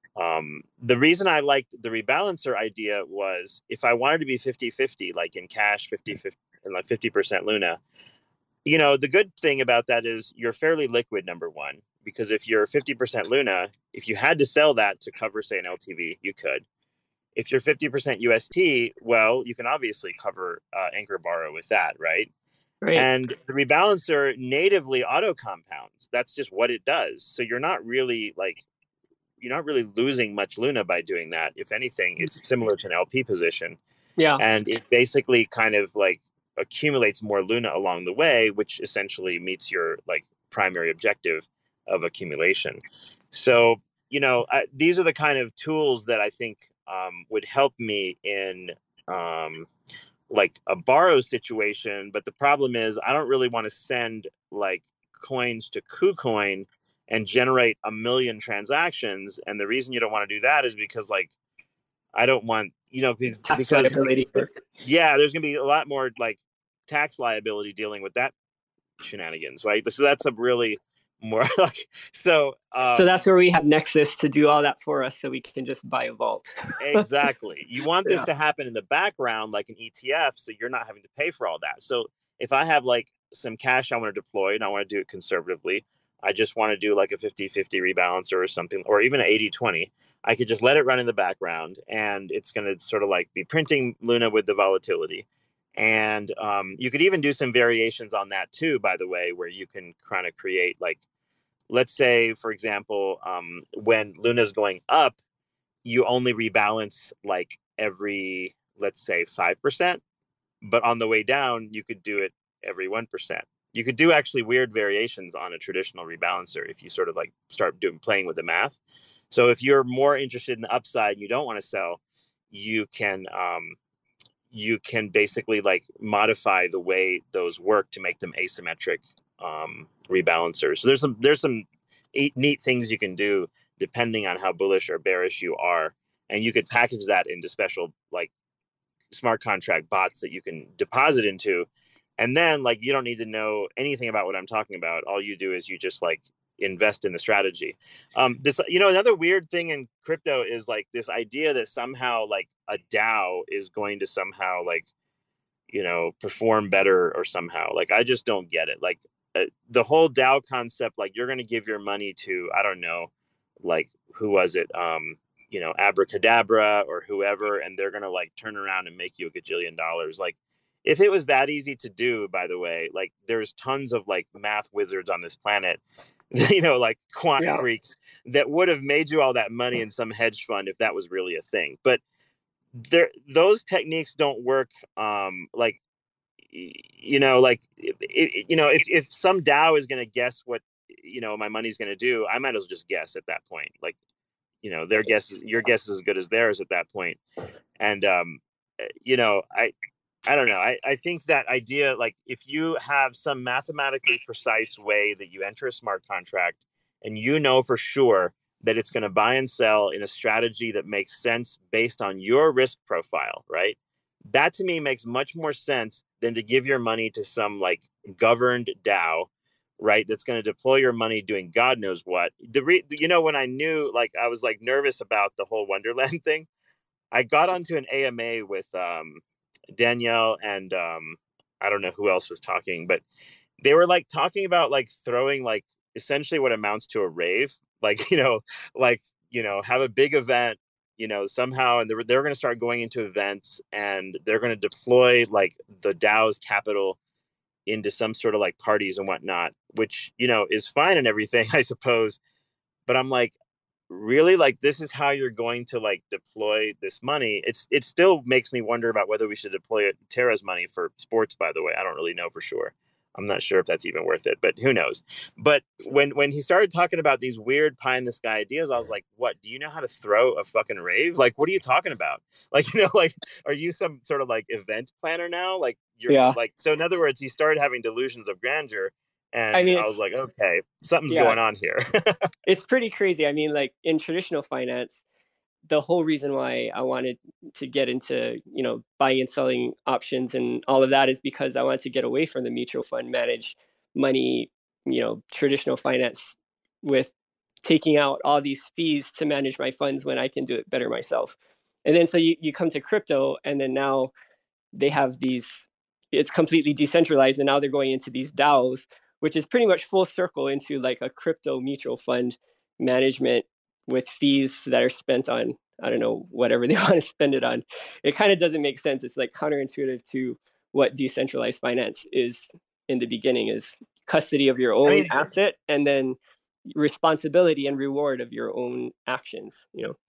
Um, the reason I liked the rebalancer idea was if I wanted to be fifty fifty, like in cash, fifty fifty, and like fifty percent Luna, you know, the good thing about that is you're fairly liquid, number one, because if you're fifty percent Luna, if you had to sell that to cover, say, an L T V, you could. If you're fifty percent U S T, well, you can obviously cover uh, Anchor Borrow with that, right? Right. And the rebalancer natively auto compounds. That's just what it does. So you're not really like, you're not really losing much Luna by doing that. If anything, it's similar to an L P position. Yeah. And it basically kind of like accumulates more Luna along the way, which essentially meets your like primary objective of accumulation. So, you know, I, these are the kind of tools that I think um, would help me in um, like a borrow situation. But the problem is I don't really want to send like coins to KuCoin and generate a million transactions. And the reason you don't want to do that is because like, I don't want, you know, because, Tax because liability. yeah, there's going to be a lot more like tax liability dealing with that shenanigans, right? So that's a really more like, so. Um, so that's where we have Nexus to do all that for us so we can just buy a vault. Exactly. You want this Yeah. to happen in the background, like an E T F, so you're not having to pay for all that. So if I have like some cash I want to deploy and I want to do it conservatively, I just want to do like a fifty-fifty rebalancer or something, or even an eighty twenty. I could just let it run in the background and it's going to sort of like be printing Luna with the volatility. And um, you could even do some variations on that too, by the way, where you can kind of create like, let's say, for example, um, when Luna's going up, you only rebalance like every, let's say, five percent. But on the way down, you could do it every one percent. You could do actually weird variations on a traditional rebalancer if you sort of like start doing playing with the math. So if you're more interested in the upside and you don't want to sell, you can um, you can basically like modify the way those work to make them asymmetric um, rebalancers. So there's some there's some neat things you can do depending on how bullish or bearish you are, and you could package that into special like smart contract bots that you can deposit into. And then like you don't need to know anything about what I'm talking about. All you do is you just like invest in the strategy. Um, this, you know, another weird thing in crypto is like this idea that somehow like a DAO is going to somehow like, you know, perform better or somehow. Like I just don't get it. Like uh, the whole DAO concept, like you're going to give your money to, I don't know, like who was it? Um, you know, Abracadabra or whoever, and they're going to like turn around and make you a gajillion dollars. Like if it was that easy to do, by the way, like there's tons of like math wizards on this planet, you know, like quant Yeah. freaks that would have made you all that money in some hedge fund if that was really a thing. But there, those techniques don't work. Um, like, you know, like, it, it, you know, if, if some DAO is going to guess what, you know, my money's going to do, I might as well just guess at that point. Like, you know, their guess, your guess is as good as theirs at that point. And, um, you know, I, I don't know. I, I think that idea, like if you have some mathematically precise way that you enter a smart contract and you know for sure that it's going to buy and sell in a strategy that makes sense based on your risk profile, right? That to me makes much more sense than to give your money to some like governed DAO, right? That's going to deploy your money doing God knows what. The re- you know, when I knew, like, I was like nervous about the whole Wonderland thing, I got onto an A M A with um, Danielle and um, I don't know who else was talking, but they were like talking about like throwing like essentially what amounts to a rave, like, you know, like, you know, have a big event, you know, somehow, and they're, they're going to start going into events and they're going to deploy like the DAO's capital into some sort of like parties and whatnot, which, you know, is fine and everything, I suppose. But I'm like, really, like this is how you're going to like deploy this money? It's it still makes me wonder about whether we should deploy it, Terra's money for sports, by the way. I don't really know for sure. I'm not sure if that's even worth it, but who knows. But when when he started talking about these weird pie in the sky ideas, I was like, what, do you know how to throw a fucking rave? Like, what are you talking about? Like, you know, like, are you some sort of like event planner now? Like you're Yeah. like, so in other words, he started having delusions of grandeur. And I mean, I was like, okay, something's yeah, going on here. it's pretty crazy. I mean, like in traditional finance, the whole reason why I wanted to get into, you know, buying and selling options and all of that is because I wanted to get away from the mutual fund managed money, you know, traditional finance with taking out all these fees to manage my funds when I can do it better myself. And then so you, you come to crypto and then now they have these, it's completely decentralized and now they're going into these DAOs, which is pretty much full circle into like a crypto mutual fund management with fees that are spent on, I don't know, whatever they want to spend it on. It kind of doesn't make sense. It's like counterintuitive to what decentralized finance is in the beginning, is custody of your own I mean, asset and then responsibility and reward of your own actions, you know?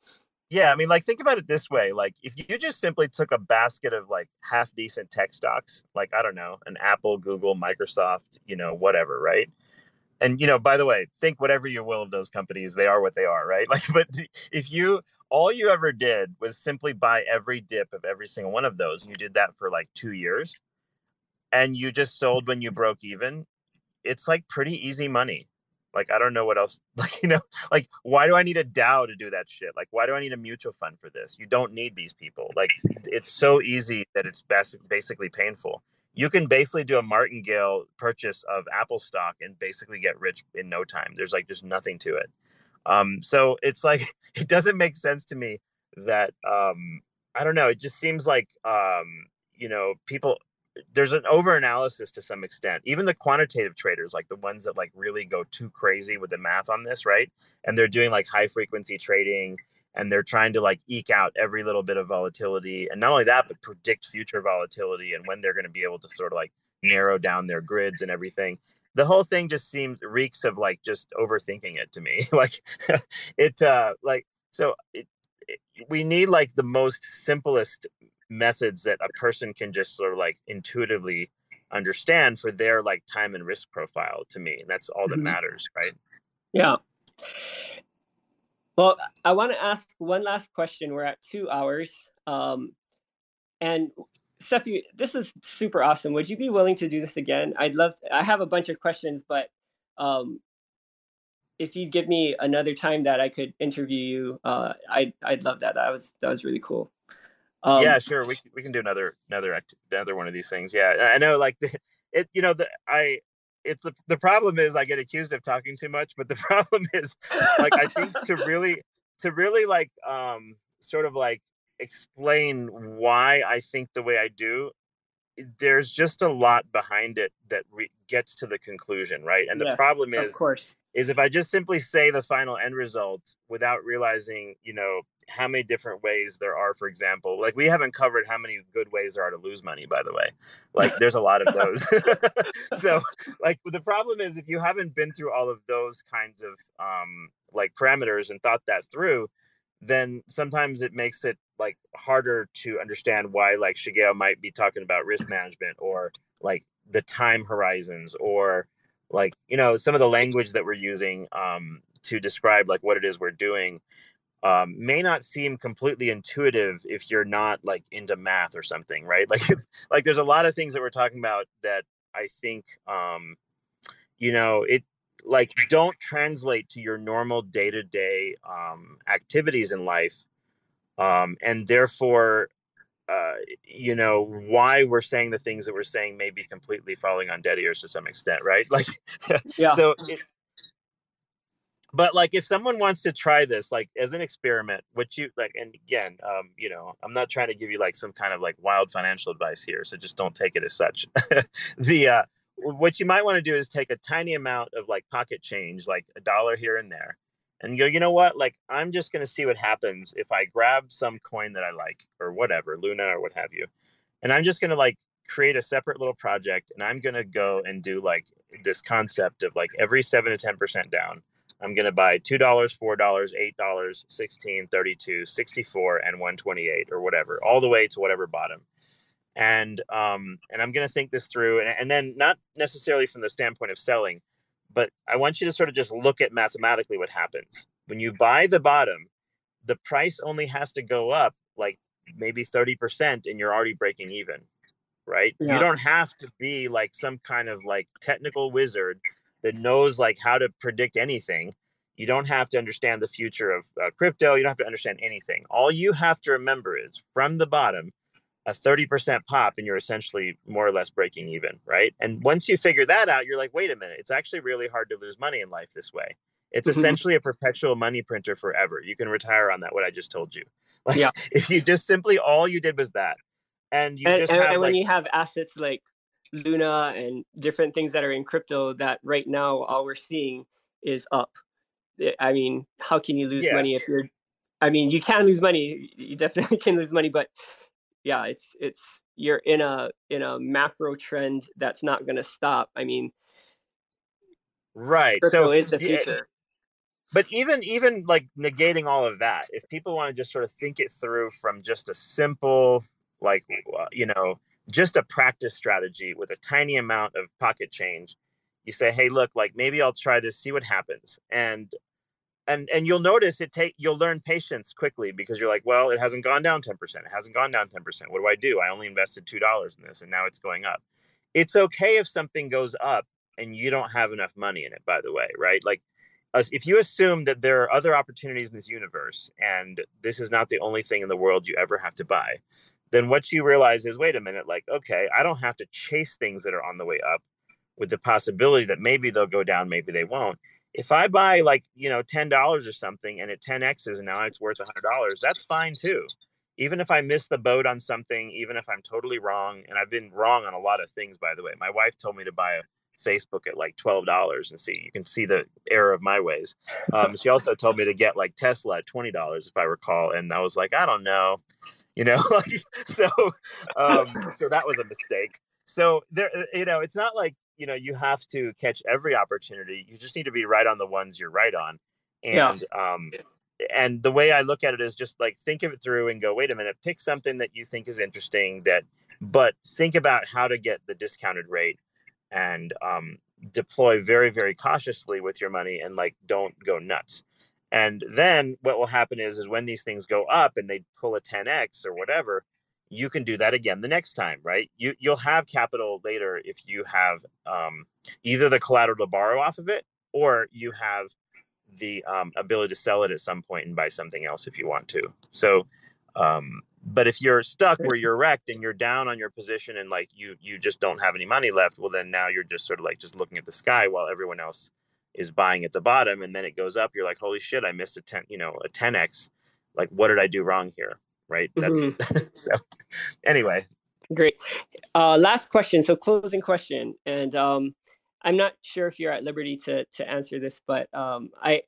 Yeah, I mean, like, think about it this way. Like, if you just simply took a basket of like half decent tech stocks, like, I don't know, an Apple, Google, Microsoft, you know, whatever, right? And, you know, by the way, think whatever you will of those companies, they are what they are, right? Like, but if you, all you ever did was simply buy every dip of every single one of those, and you did that for like two years, and you just sold when you broke even, it's like pretty easy money. Like, I don't know what else, like, you know, like, why do I need a DAO to do that shit? Like, why do I need a mutual fund for this? You don't need these people. Like, it's so easy that it's basic, basically painful. You can basically do a martingale purchase of Apple stock and basically get rich in no time. There's like just nothing to it. Um, so it's like, it doesn't make sense to me that, um, I don't know. It just seems like, um, you know, people, there's an over analysis to some extent. Even the quantitative traders, like the ones that like really go too crazy with the math on this, right? And they're doing like high frequency trading, and they're trying to like eke out every little bit of volatility. And not only that, but predict future volatility and when they're going to be able to sort of like narrow down their grids and everything. The whole thing just seems reeks of like just overthinking it to me. Like it, uh, like, so it, it, we need like the most simplest methods that a person can just sort of like intuitively understand for their like time and risk profile to me. And that's all that Mhm. matters, right? Yeah. Well, I want to ask one last question. We're at two hours. Um, and Seth, you, this is super awesome. Would you be willing to do this again? I'd love to, I have a bunch of questions, but um, if you'd give me another time that I could interview you, uh, I'd, I'd love that. That was, that was really cool. Um, yeah, sure. We we can do another another another one of these things. Yeah, I know. Like the, it, you know, the I. It's the the problem is I get accused of talking too much, but the problem is, like, I think to really to really like um sort of like explain why I think the way I do, there's just a lot behind it that re- gets to the conclusion, right? And the yes, problem of is course. is if I just simply say the final end result without realizing, you know, how many different ways there are, for example, like we haven't covered how many good ways there are to lose money, by the way. Like there's a lot of those. So like the problem is if you haven't been through all of those kinds of um, like parameters and thought that through, then sometimes it makes it like harder to understand why like Shigeo might be talking about risk management or like the time horizons or like, you know, some of the language that we're using um, to describe like what it is we're doing um, may not seem completely intuitive if you're not like into math or something, right? Like, like there's a lot of things that we're talking about that I think, um, you know, it like don't translate to your normal day-to-day um, activities in life. Um, and therefore, uh, you know, why we're saying the things that we're saying may be completely falling on dead ears to some extent, right? Like, Yeah. so, it, but like, if someone wants to try this, like as an experiment, which you like, and again, um, you know, I'm not trying to give you like some kind of like wild financial advice here, so just don't take it as such. the uh, what you might want to do is take a tiny amount of like pocket change, like a dollar here and there, and go, you know what? Like, I'm just going to see what happens if I grab some coin that I like or whatever, Luna or what have you. And I'm just going to like create a separate little project. And I'm going to go and do like this concept of like every seven to ten percent down. I'm going to buy two dollars, four dollars, eight dollars, sixteen, thirty-two, sixty-four, and one twenty-eight or whatever, all the way to whatever bottom. And um, and I'm going to think this through. And, and then not necessarily from the standpoint of selling, but I want you to sort of just look at mathematically what happens. When you buy the bottom, the price only has to go up like maybe thirty percent and you're already breaking even, right? Yeah. You don't have to be like some kind of like technical wizard that knows like how to predict anything. You don't have to understand the future of uh, crypto. You don't have to understand anything. All you have to remember is from the bottom, a thirty percent pop and you're essentially more or less breaking even, right? And once you figure that out, you're like, wait a minute, it's actually really hard to lose money in life this way. It's Mhm. essentially a perpetual money printer forever. You can retire on that, what I just told you. Like, Yeah. if you just simply, all you did was that. And you And, just and, have and when like, you have assets like Luna and different things that are in crypto that right now all we're seeing is up. I mean, how can you lose yeah, money if you're, I mean, you can lose money. You definitely can lose money, but yeah, it's, it's, you're in a, in a macro trend that's not going to stop. I mean, right. crypto So is the the, future. but even even like negating all of that, if people want to just sort of think it through from just a simple, like, you know, just a practice strategy with a tiny amount of pocket change, you say, hey, look, like maybe I'll try this, see what happens. And and and you'll notice it take you'll learn patience quickly, because you're like, well, it hasn't gone down ten percent. It hasn't gone down ten percent. What do I do? I only invested two dollars in this and now it's going up. It's okay if something goes up and you don't have enough money in it, by the way, right? Like, if you assume that there are other opportunities in this universe and this is not the only thing in the world you ever have to buy, then what you realize is, wait a minute, like, okay, I don't have to chase things that are on the way up with the possibility that maybe they'll go down, maybe they won't. If I buy, like, you know, ten dollars or something and it ten X's and now it's worth one hundred dollars, that's fine too. Even if I miss the boat on something, even if I'm totally wrong, and I've been wrong on a lot of things, by the way. My wife told me to buy a Facebook at like twelve dollars and see, you can see the error of my ways. Um, she also told me to get like Tesla at twenty dollars, if I recall. And I was like, I don't know, you know, so, um, so that was a mistake. So there, you know, it's not like, you know, you have to catch every opportunity. You just need to be right on the ones you're right on. And, yeah. um, and the way I look at it is just like, think of it through and go, wait a minute, pick something that you think is interesting, that, but think about how to get the discounted rate, and um, deploy very, very cautiously with your money, and like, don't go nuts. And then what will happen is, is when these things go up and they pull a ten X or whatever, you can do that again the next time, right? You, you'll have capital later if you have um, either the collateral to borrow off of it, or you have the um, ability to sell it at some point and buy something else if you want to. So, um, but if you're stuck where you're wrecked and you're down on your position and like you you just don't have any money left, well, then now you're just sort of like just looking at the sky while everyone else is buying at the bottom, and then it goes up. You're like, holy shit, I missed a ten, you know, a ten X. Like, what did I do wrong here? Right. That's mm-hmm. So anyway. Great. Uh, last question. So closing question. And um, I'm not sure if you're at liberty to to answer this, but um, I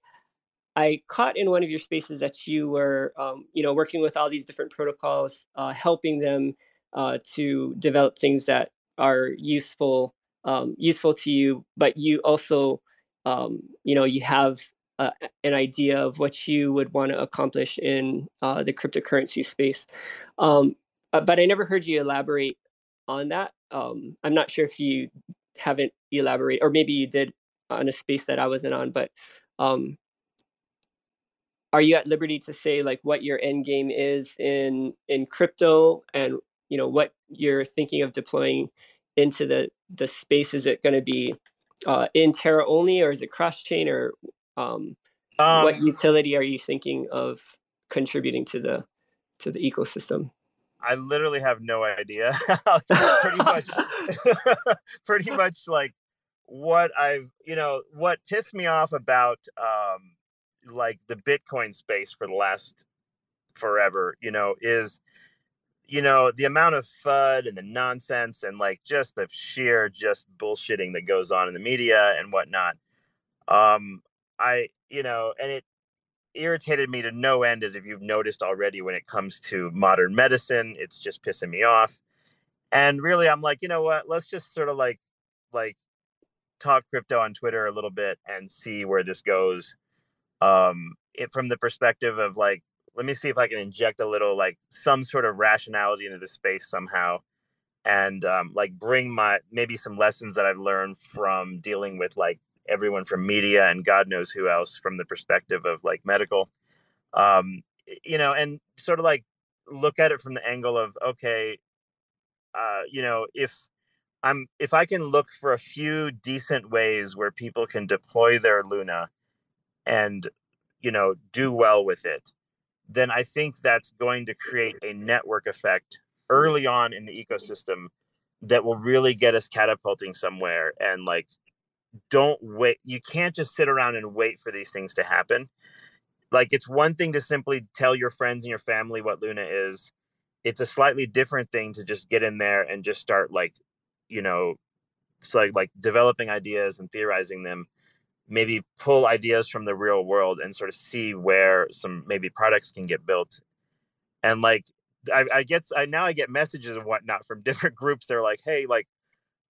I caught in one of your spaces that you were, um, you know, working with all these different protocols, uh, helping them uh, to develop things that are useful, um, useful to you. But you also, um, you know, you have uh, an idea of what you would want to accomplish in uh, the cryptocurrency space. Um, but I never heard you elaborate on that. Um, I'm not sure if you haven't elaborated, or maybe you did on a space that I wasn't on, but. Um, Are you at liberty to say like what your end game is in in crypto, and you know what you're thinking of deploying into the the space? Is it going to be uh, in Terra only, or is it cross chain, or um, um, what utility are you thinking of contributing to the to the ecosystem? I literally have no idea. pretty much, pretty much like what I've, you know, what pissed me off about. Um, like the Bitcoin space for the last forever, you know, is, you know, the amount of F U D and the nonsense and like just the sheer just bullshitting that goes on in the media and whatnot. Um, I, you know, and it irritated me to no end, as if you've noticed already, when it comes to modern medicine. It's just pissing me off. And really, I'm like, you know what, let's just sort of like, like talk crypto on Twitter a little bit and see where this goes. Um, it, from the perspective of like, let me see if I can inject a little, like some sort of rationality into the space somehow. And um, like bring my, maybe some lessons that I've learned from dealing with like everyone from media and God knows who else from the perspective of like medical, um, you know, and sort of like look at it from the angle of, okay, uh, you know, if I'm, if I can look for a few decent ways where people can deploy their Luna and, you know, do well with it, then I think that's going to create a network effect early on in the ecosystem that will really get us catapulting somewhere. And like, don't wait. You can't just sit around and wait for these things to happen. Like, it's one thing to simply tell your friends and your family what Luna is. It's a slightly different thing to just get in there and just start like, you know, it's like, like developing ideas and theorizing them. Maybe pull ideas from the real world and sort of see where some maybe products can get built. And like, I, I get, I now I get messages and whatnot from different groups. They're like, hey, like,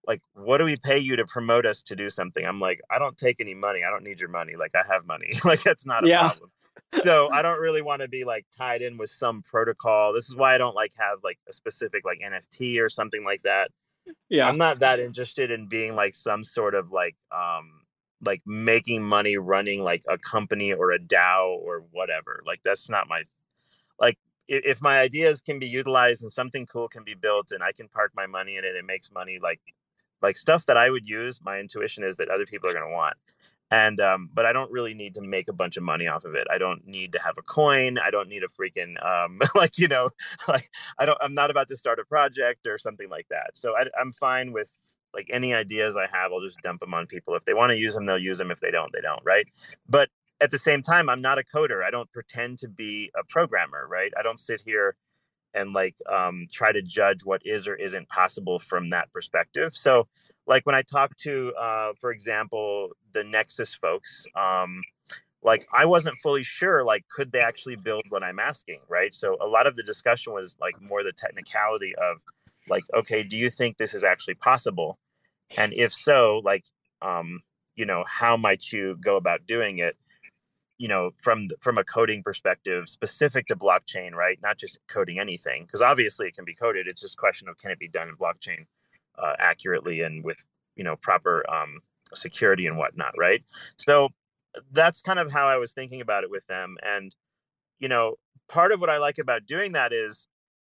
like, what do we pay you to promote us to do something? I'm like, I don't take any money. I don't need your money. Like, I have money. Like, that's not a Yeah. problem. So I don't really want to be like tied in with some protocol. This is why I don't like have like a specific like N F T or something like that. Yeah. I'm not that interested in being like some sort of like, um, like making money running like a company or a DAO or whatever. Like, that's not my, like, if, if my ideas can be utilized and something cool can be built and I can park my money in it, it makes money, like, like stuff that I would use. My intuition is that other people are going to want. And, um, but I don't really need to make a bunch of money off of it. I don't need to have a coin. I don't need a freaking, um, like, you know, like I don't, I'm not about to start a project or something like that. So I, I'm fine with like any ideas I have. I'll just dump them on people. If they want to use them, they'll use them. If they don't, they don't. Right. But at the same time, I'm not a coder. I don't pretend to be a programmer. Right. I don't sit here and like um, try to judge what is or isn't possible from that perspective. So like when I talk to, uh, for example, the Nexus folks, um, like I wasn't fully sure, like, could they actually build what I'm asking, right? So a lot of the discussion was like more the technicality of like, okay, do you think this is actually possible? And if so, like, um, you know, how might you go about doing it? You know, from from a coding perspective specific to blockchain, right? Not just coding anything, because obviously it can be coded. It's just a question of can it be done in blockchain uh, accurately and with, you know, proper um, security and whatnot, right? So that's kind of how I was thinking about it with them. And, you know, part of what I like about doing that is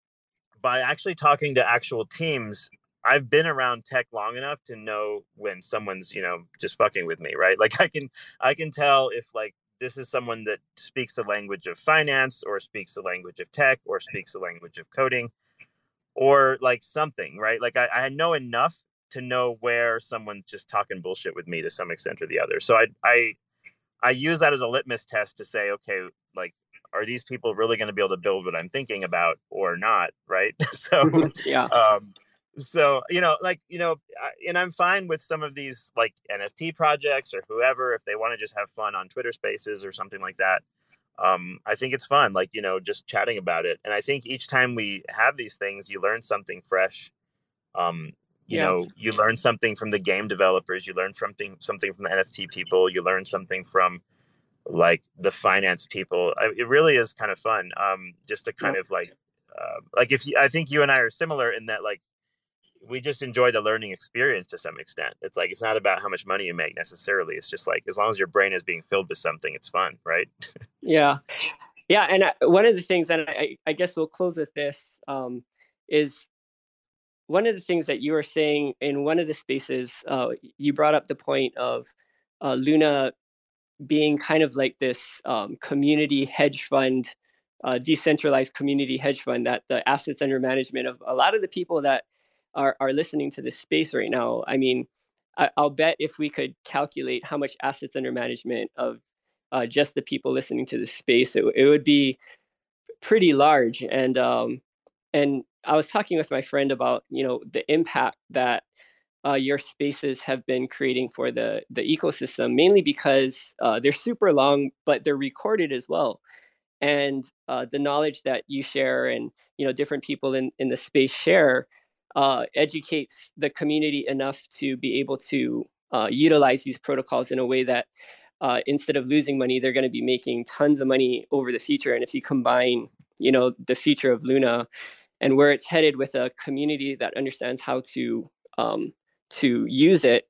by actually talking to actual teams. I've been around tech long enough to know when someone's, you know, just fucking with me, right? Like I can, I can tell if like this is someone that speaks the language of finance or speaks the language of tech or speaks the language of coding or like something, right? Like I, I know enough to know where someone's just talking bullshit with me to some extent or the other. So I, I, I use that as a litmus test to say, okay, like, are these people really going to be able to build what I'm thinking about or not? Right. so, Yeah. um, so, you know, like, you know, and I'm fine with some of these like N F T projects or whoever, if they want to just have fun on Twitter Spaces or something like that. Um, I think it's fun, like, you know, just chatting about it. And I think each time we have these things, you learn something fresh. Um, you Yeah. know, you learn something from the game developers, you learn something, something from the N F T people, you learn something from like the finance people. I, it really is kind of fun. Um, just to kind Yeah. of like, uh, like if you, I think you and I are similar in that, like, we just enjoy the learning experience to some extent. It's like, it's not about how much money you make necessarily. It's just like, as long as your brain is being filled with something, it's fun. Right. Yeah. Yeah. And I, one of the things, and I, I guess we'll close with this, um, is one of the things that you were saying in one of the spaces, uh, you brought up the point of uh, Luna being kind of like this um, community hedge fund, uh, decentralized community hedge fund, that the assets under management of a lot of the people that are, are listening to this space right now. I mean, I, I'll bet if we could calculate how much assets under management of uh, just the people listening to this space, it, it would be pretty large. And um, and I was talking with my friend about, you know, the impact that uh, your spaces have been creating for the the ecosystem, mainly because uh, they're super long, but they're recorded as well. And uh, the knowledge that you share and, you know, different people in, in the space share uh, educates the community enough to be able to uh, utilize these protocols in a way that uh, instead of losing money, they're going to be making tons of money over the future. And if you combine, you know, the future of Luna and where it's headed with a community that understands how to um, to use it,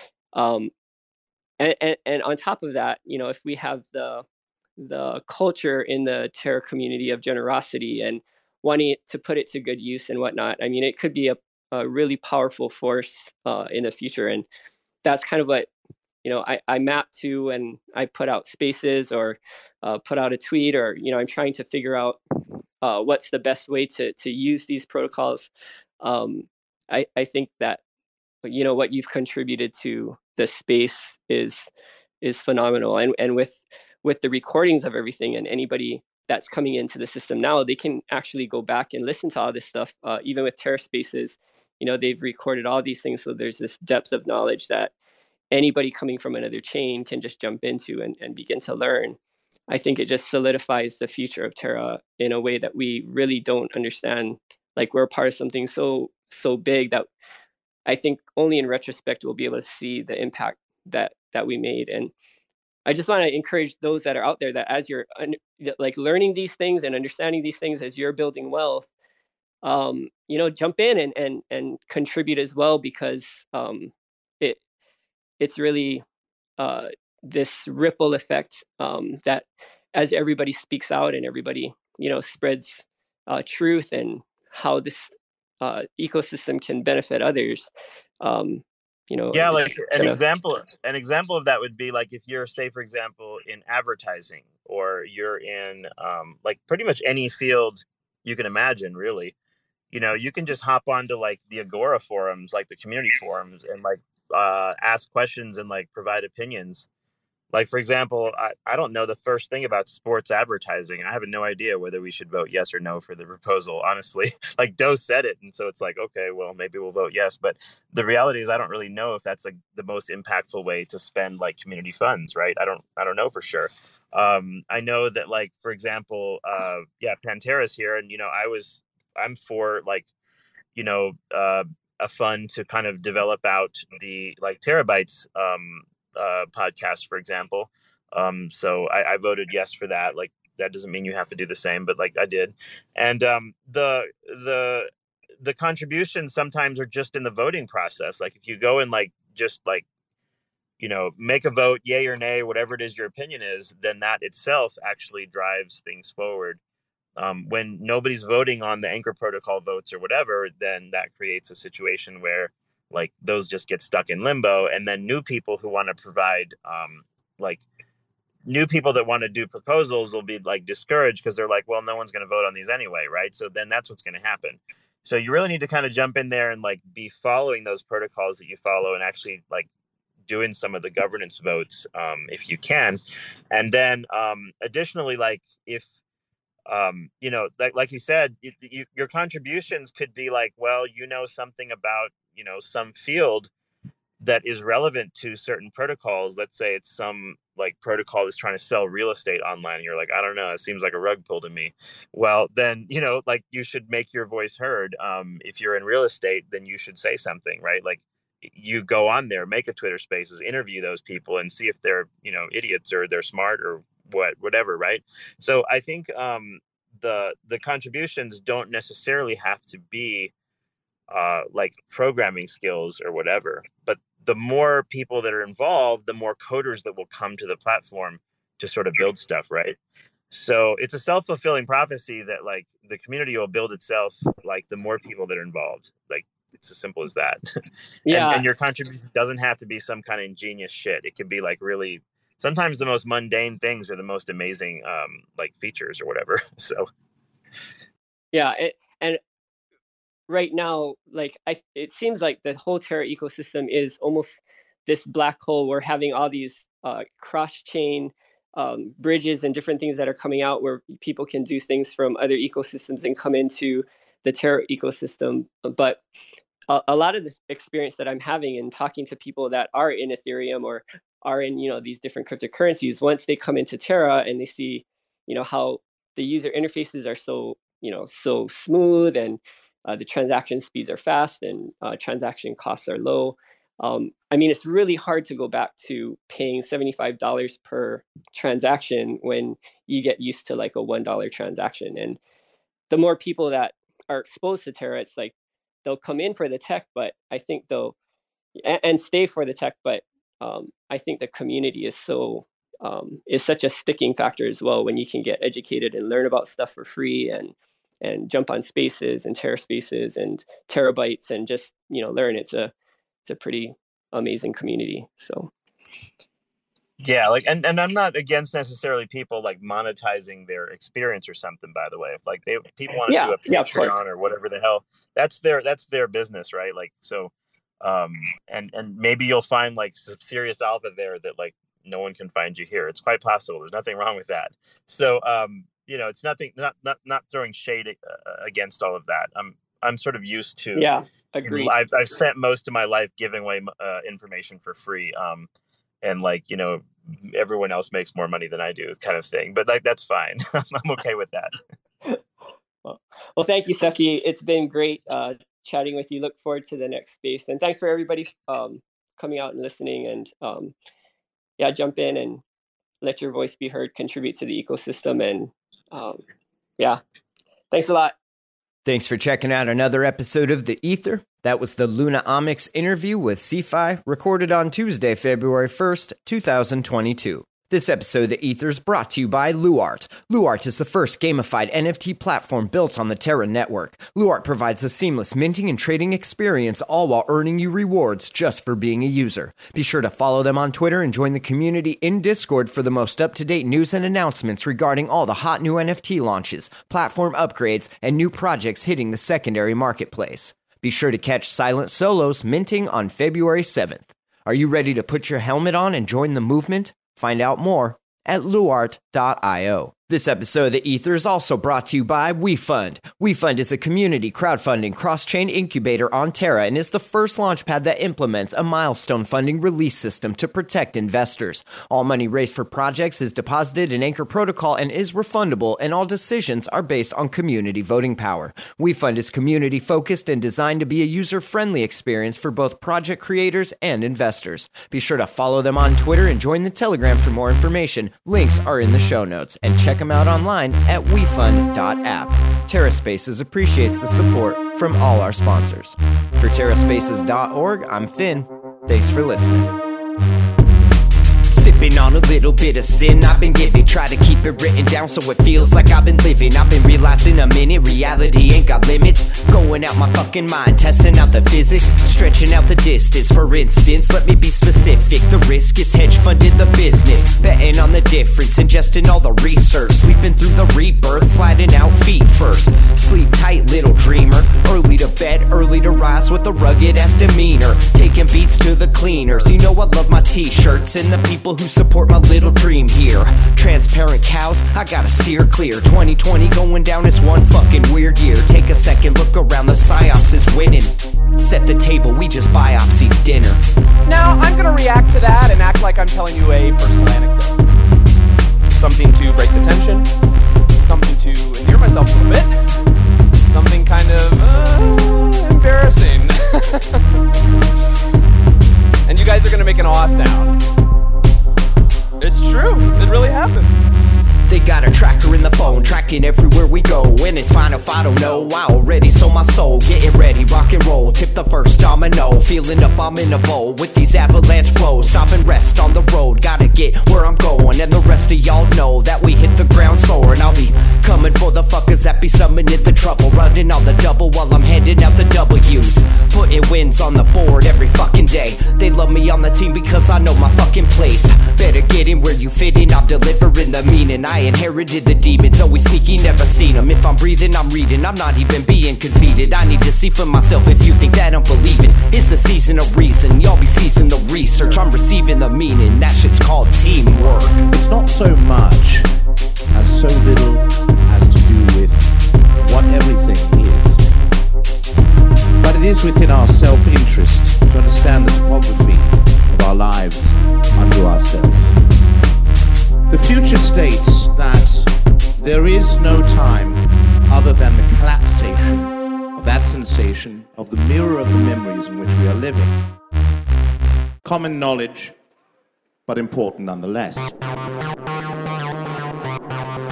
um, and, and and on top of that, you know, if we have the the culture in the Terra community of generosity and wanting to put it to good use and whatnot, I mean, it could be a, a really powerful force uh, in the future. And that's kind of what, you know, I, I map to, and I put out spaces or uh, put out a tweet, or, you know, I'm trying to figure out uh, what's the best way to to use these protocols. Um, I, I think that, you know, what you've contributed to the space is is phenomenal. And and with with the recordings of everything, and anybody that's coming into the system now, they can actually go back and listen to all this stuff. Uh, even with Terra Spaces, you know, they've recorded all these things, so there's this depth of knowledge that anybody coming from another chain can just jump into and, and begin to learn. I think it just solidifies the future of Terra in a way that we really don't understand. Like, we're part of something so so big that I think only in retrospect we'll be able to see the impact that that we made. And I just want to encourage those that are out there that as you're like learning these things and understanding these things as you're building wealth, um, you know, jump in and and and contribute as well, because um, it it's really uh, this ripple effect um, that as everybody speaks out and everybody, you know, spreads uh, truth and how this uh, ecosystem can benefit others. Um, you know, yeah, like an gonna... example, an example of that would be like if you're, say, for example, in advertising, or you're in um, like pretty much any field you can imagine, really. You know, you can just hop onto like the Agora forums, like the community forums, and like uh, ask questions and like provide opinions. Like, for example, I, I don't know the first thing about sports advertising. I have no idea whether we should vote yes or no for the proposal, honestly. Like, Doe said it, and so it's like, okay, well, maybe we'll vote yes. But the reality is I don't really know if that's like the most impactful way to spend like community funds, right? I don't I don't know for sure. Um, I know that, like, for example, uh, yeah, Pantera's here, and, you know, I was, I'm for, like, you know, uh, a fund to kind of develop out the, like, Terabytes um uh podcast, for example. Um so I, I voted yes for that. Like, that doesn't mean you have to do the same, but like I did. And um the the the contributions sometimes are just in the voting process. Like, if you go and like just like, you know, make a vote, yay or nay, whatever it is your opinion is, then that itself actually drives things forward. Um, when nobody's voting on the Anchor Protocol votes or whatever, then that creates a situation where like those just get stuck in limbo. And then new people who want to provide um, like new people that want to do proposals will be like discouraged because they're like, well, no one's going to vote on these anyway. Right. So then that's what's going to happen. So you really need to kind of jump in there and like be following those protocols that you follow and actually like doing some of the governance votes um, if you can. And then um, additionally, like if, um, you know, like, like you said, you, you, your contributions could be like, well, you know, something about, you know, some field that is relevant to certain protocols. Let's say it's some like protocol that's trying to sell real estate online. And you're like, I don't know, it seems like a rug pull to me. Well, then, you know, like you should make your voice heard. Um, if you're in real estate, then you should say something, right? Like you go on there, make a Twitter Spaces, interview those people and see if they're, you know, idiots or they're smart or what, whatever. Right. So I think um, the, the contributions don't necessarily have to be uh, like programming skills or whatever, but the more people that are involved, the more coders that will come to the platform to sort of build stuff. Right. So it's a self-fulfilling prophecy that like the community will build itself, like the more people that are involved. Like, it's as simple as that. Yeah. and, and your contribution doesn't have to be some kind of ingenious shit. It could be like really, sometimes the most mundane things are the most amazing, um, like features or whatever. So. Yeah. It, and right now, like I, it seems like the whole Terra ecosystem is almost this black hole. We're having all these uh, cross-chain um, bridges and different things that are coming out where people can do things from other ecosystems and come into the Terra ecosystem. But a, a lot of the experience that I'm having in talking to people that are in Ethereum or are in, you know, these different cryptocurrencies, once they come into Terra and they see, you know, how the user interfaces are so, you know, so smooth and uh, the transaction speeds are fast and uh, transaction costs are low. Um, I mean, it's really hard to go back to paying seventy-five dollars per transaction when you get used to like a one dollar transaction. And the more people that are exposed to Terra, it's like they'll come in for the tech, but I think they'll and, and stay for the tech. But um, I think the community is so um, is such a sticking factor as well when you can get educated and learn about stuff for free and and jump on Spaces and Terra Spaces and Terabytes and just, you know, learn. It's a it's a pretty amazing community. So yeah, like, and, and I'm not against necessarily people like monetizing their experience or something, by the way. If like they people want to yeah, do a yeah, of course. Patreon or whatever the hell, that's their that's their business, right? Like, so um and and maybe you'll find like some serious alpha there that like no one can find you here. It's quite possible. There's nothing wrong with that. So um you know, it's nothing, not not not throwing shade uh, against all of that. I'm I'm sort of used to. Yeah, agreed. I've I've spent most of my life giving away uh, information for free, um, and like, you know, everyone else makes more money than I do, kind of thing. But like, that's fine. I'm okay with that. well, well, thank you, Seki. It's been great uh, chatting with you. Look forward to the next space. And thanks for everybody um, coming out and listening. And um, yeah, jump in and let your voice be heard, contribute to the ecosystem. And um, yeah, thanks a lot. Thanks for checking out another episode of The Ether. That was the Lunaomics interview with CeFi, recorded on Tuesday, February first, two thousand twenty-two. This episode of The Ether is brought to you by Luart. Luart is the first gamified N F T platform built on the Terra network. Luart provides a seamless minting and trading experience, all while earning you rewards just for being a user. Be sure to follow them on Twitter and join the community in Discord for the most up-to-date news and announcements regarding all the hot new N F T launches, platform upgrades, and new projects hitting the secondary marketplace. Be sure to catch Silent Solos minting on February seventh. Are you ready to put your helmet on and join the movement? Find out more at luart dot io. This episode of The Ether is also brought to you by WeFund. WeFund is a community crowdfunding cross-chain incubator on Terra and is the first launchpad that implements a milestone funding release system to protect investors. All money raised for projects is deposited in Anchor Protocol and is refundable, and all decisions are based on community voting power. WeFund is community-focused and designed to be a user-friendly experience for both project creators and investors. Be sure to follow them on Twitter and join the Telegram for more information. Links are in the show notes, and check them out online at wefund dot app. TerraSpaces appreciates the support from all our sponsors. For terra spaces dot org, I'm Finn. Thanks for listening. Sipping on a little bit of sin I've been giving. Try to keep it written down so it feels like I've been living. I've been realizing a minute reality ain't got limits. Going out my fucking mind, testing out the physics, stretching out the distance. For instance, let me be specific. The risk is hedge funding the business, betting on the difference, ingesting all the research, sleeping through the rebirth, sliding out feet first. Sleep tight, little dreamer. Early to bed, early to rise with a rugged ass demeanor. Taking beats to the cleaners. You know I love my t-shirts and the people who support my little dream here. Transparent cows, I gotta steer clear. twenty twenty going down as one fucking weird year. Take a second, look around, the psyops is winning. Set the table, we just biopsy dinner. Now, I'm gonna react to that and act like I'm telling you a personal anecdote. Something to break the tension, something to endear myself a little bit, something kind of uh, embarrassing. And you guys are gonna make an awe sound. It's true, it really happened. They got a tracker in the phone, tracking everywhere we go. And it's fine if I don't know, I already sold my soul. Getting ready, rock and roll, tip the first domino. Feeling up, I'm in a bowl with these avalanche flows. Stop and rest on the road, gotta get where I'm going. And the rest of y'all know that we hit the ground soaring. I'll be coming for the fuckers that be summoning the trouble. Running on the double while I'm handing out the W's. Putting wins on the board every fucking day. They love me on the team because I know my fucking place. Better get in where you fit in, I'm delivering the meaning. I inherited the demons, always sneaky, never seen them. If I'm breathing, I'm reading, I'm not even being conceited. I need to see for myself if you think that I'm believing. It's the season of reason, y'all be ceasing the research. I'm receiving the meaning, that shit's called teamwork. It's not so much as so little as to do with what everything is. But it is within our self-interest to understand the topography of our lives unto ourselves. The future states that there is no time other than the collapsation of that sensation of the mirror of the memories in which we are living. Common knowledge, but important nonetheless.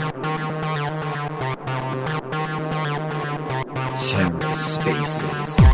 TerraSpaces.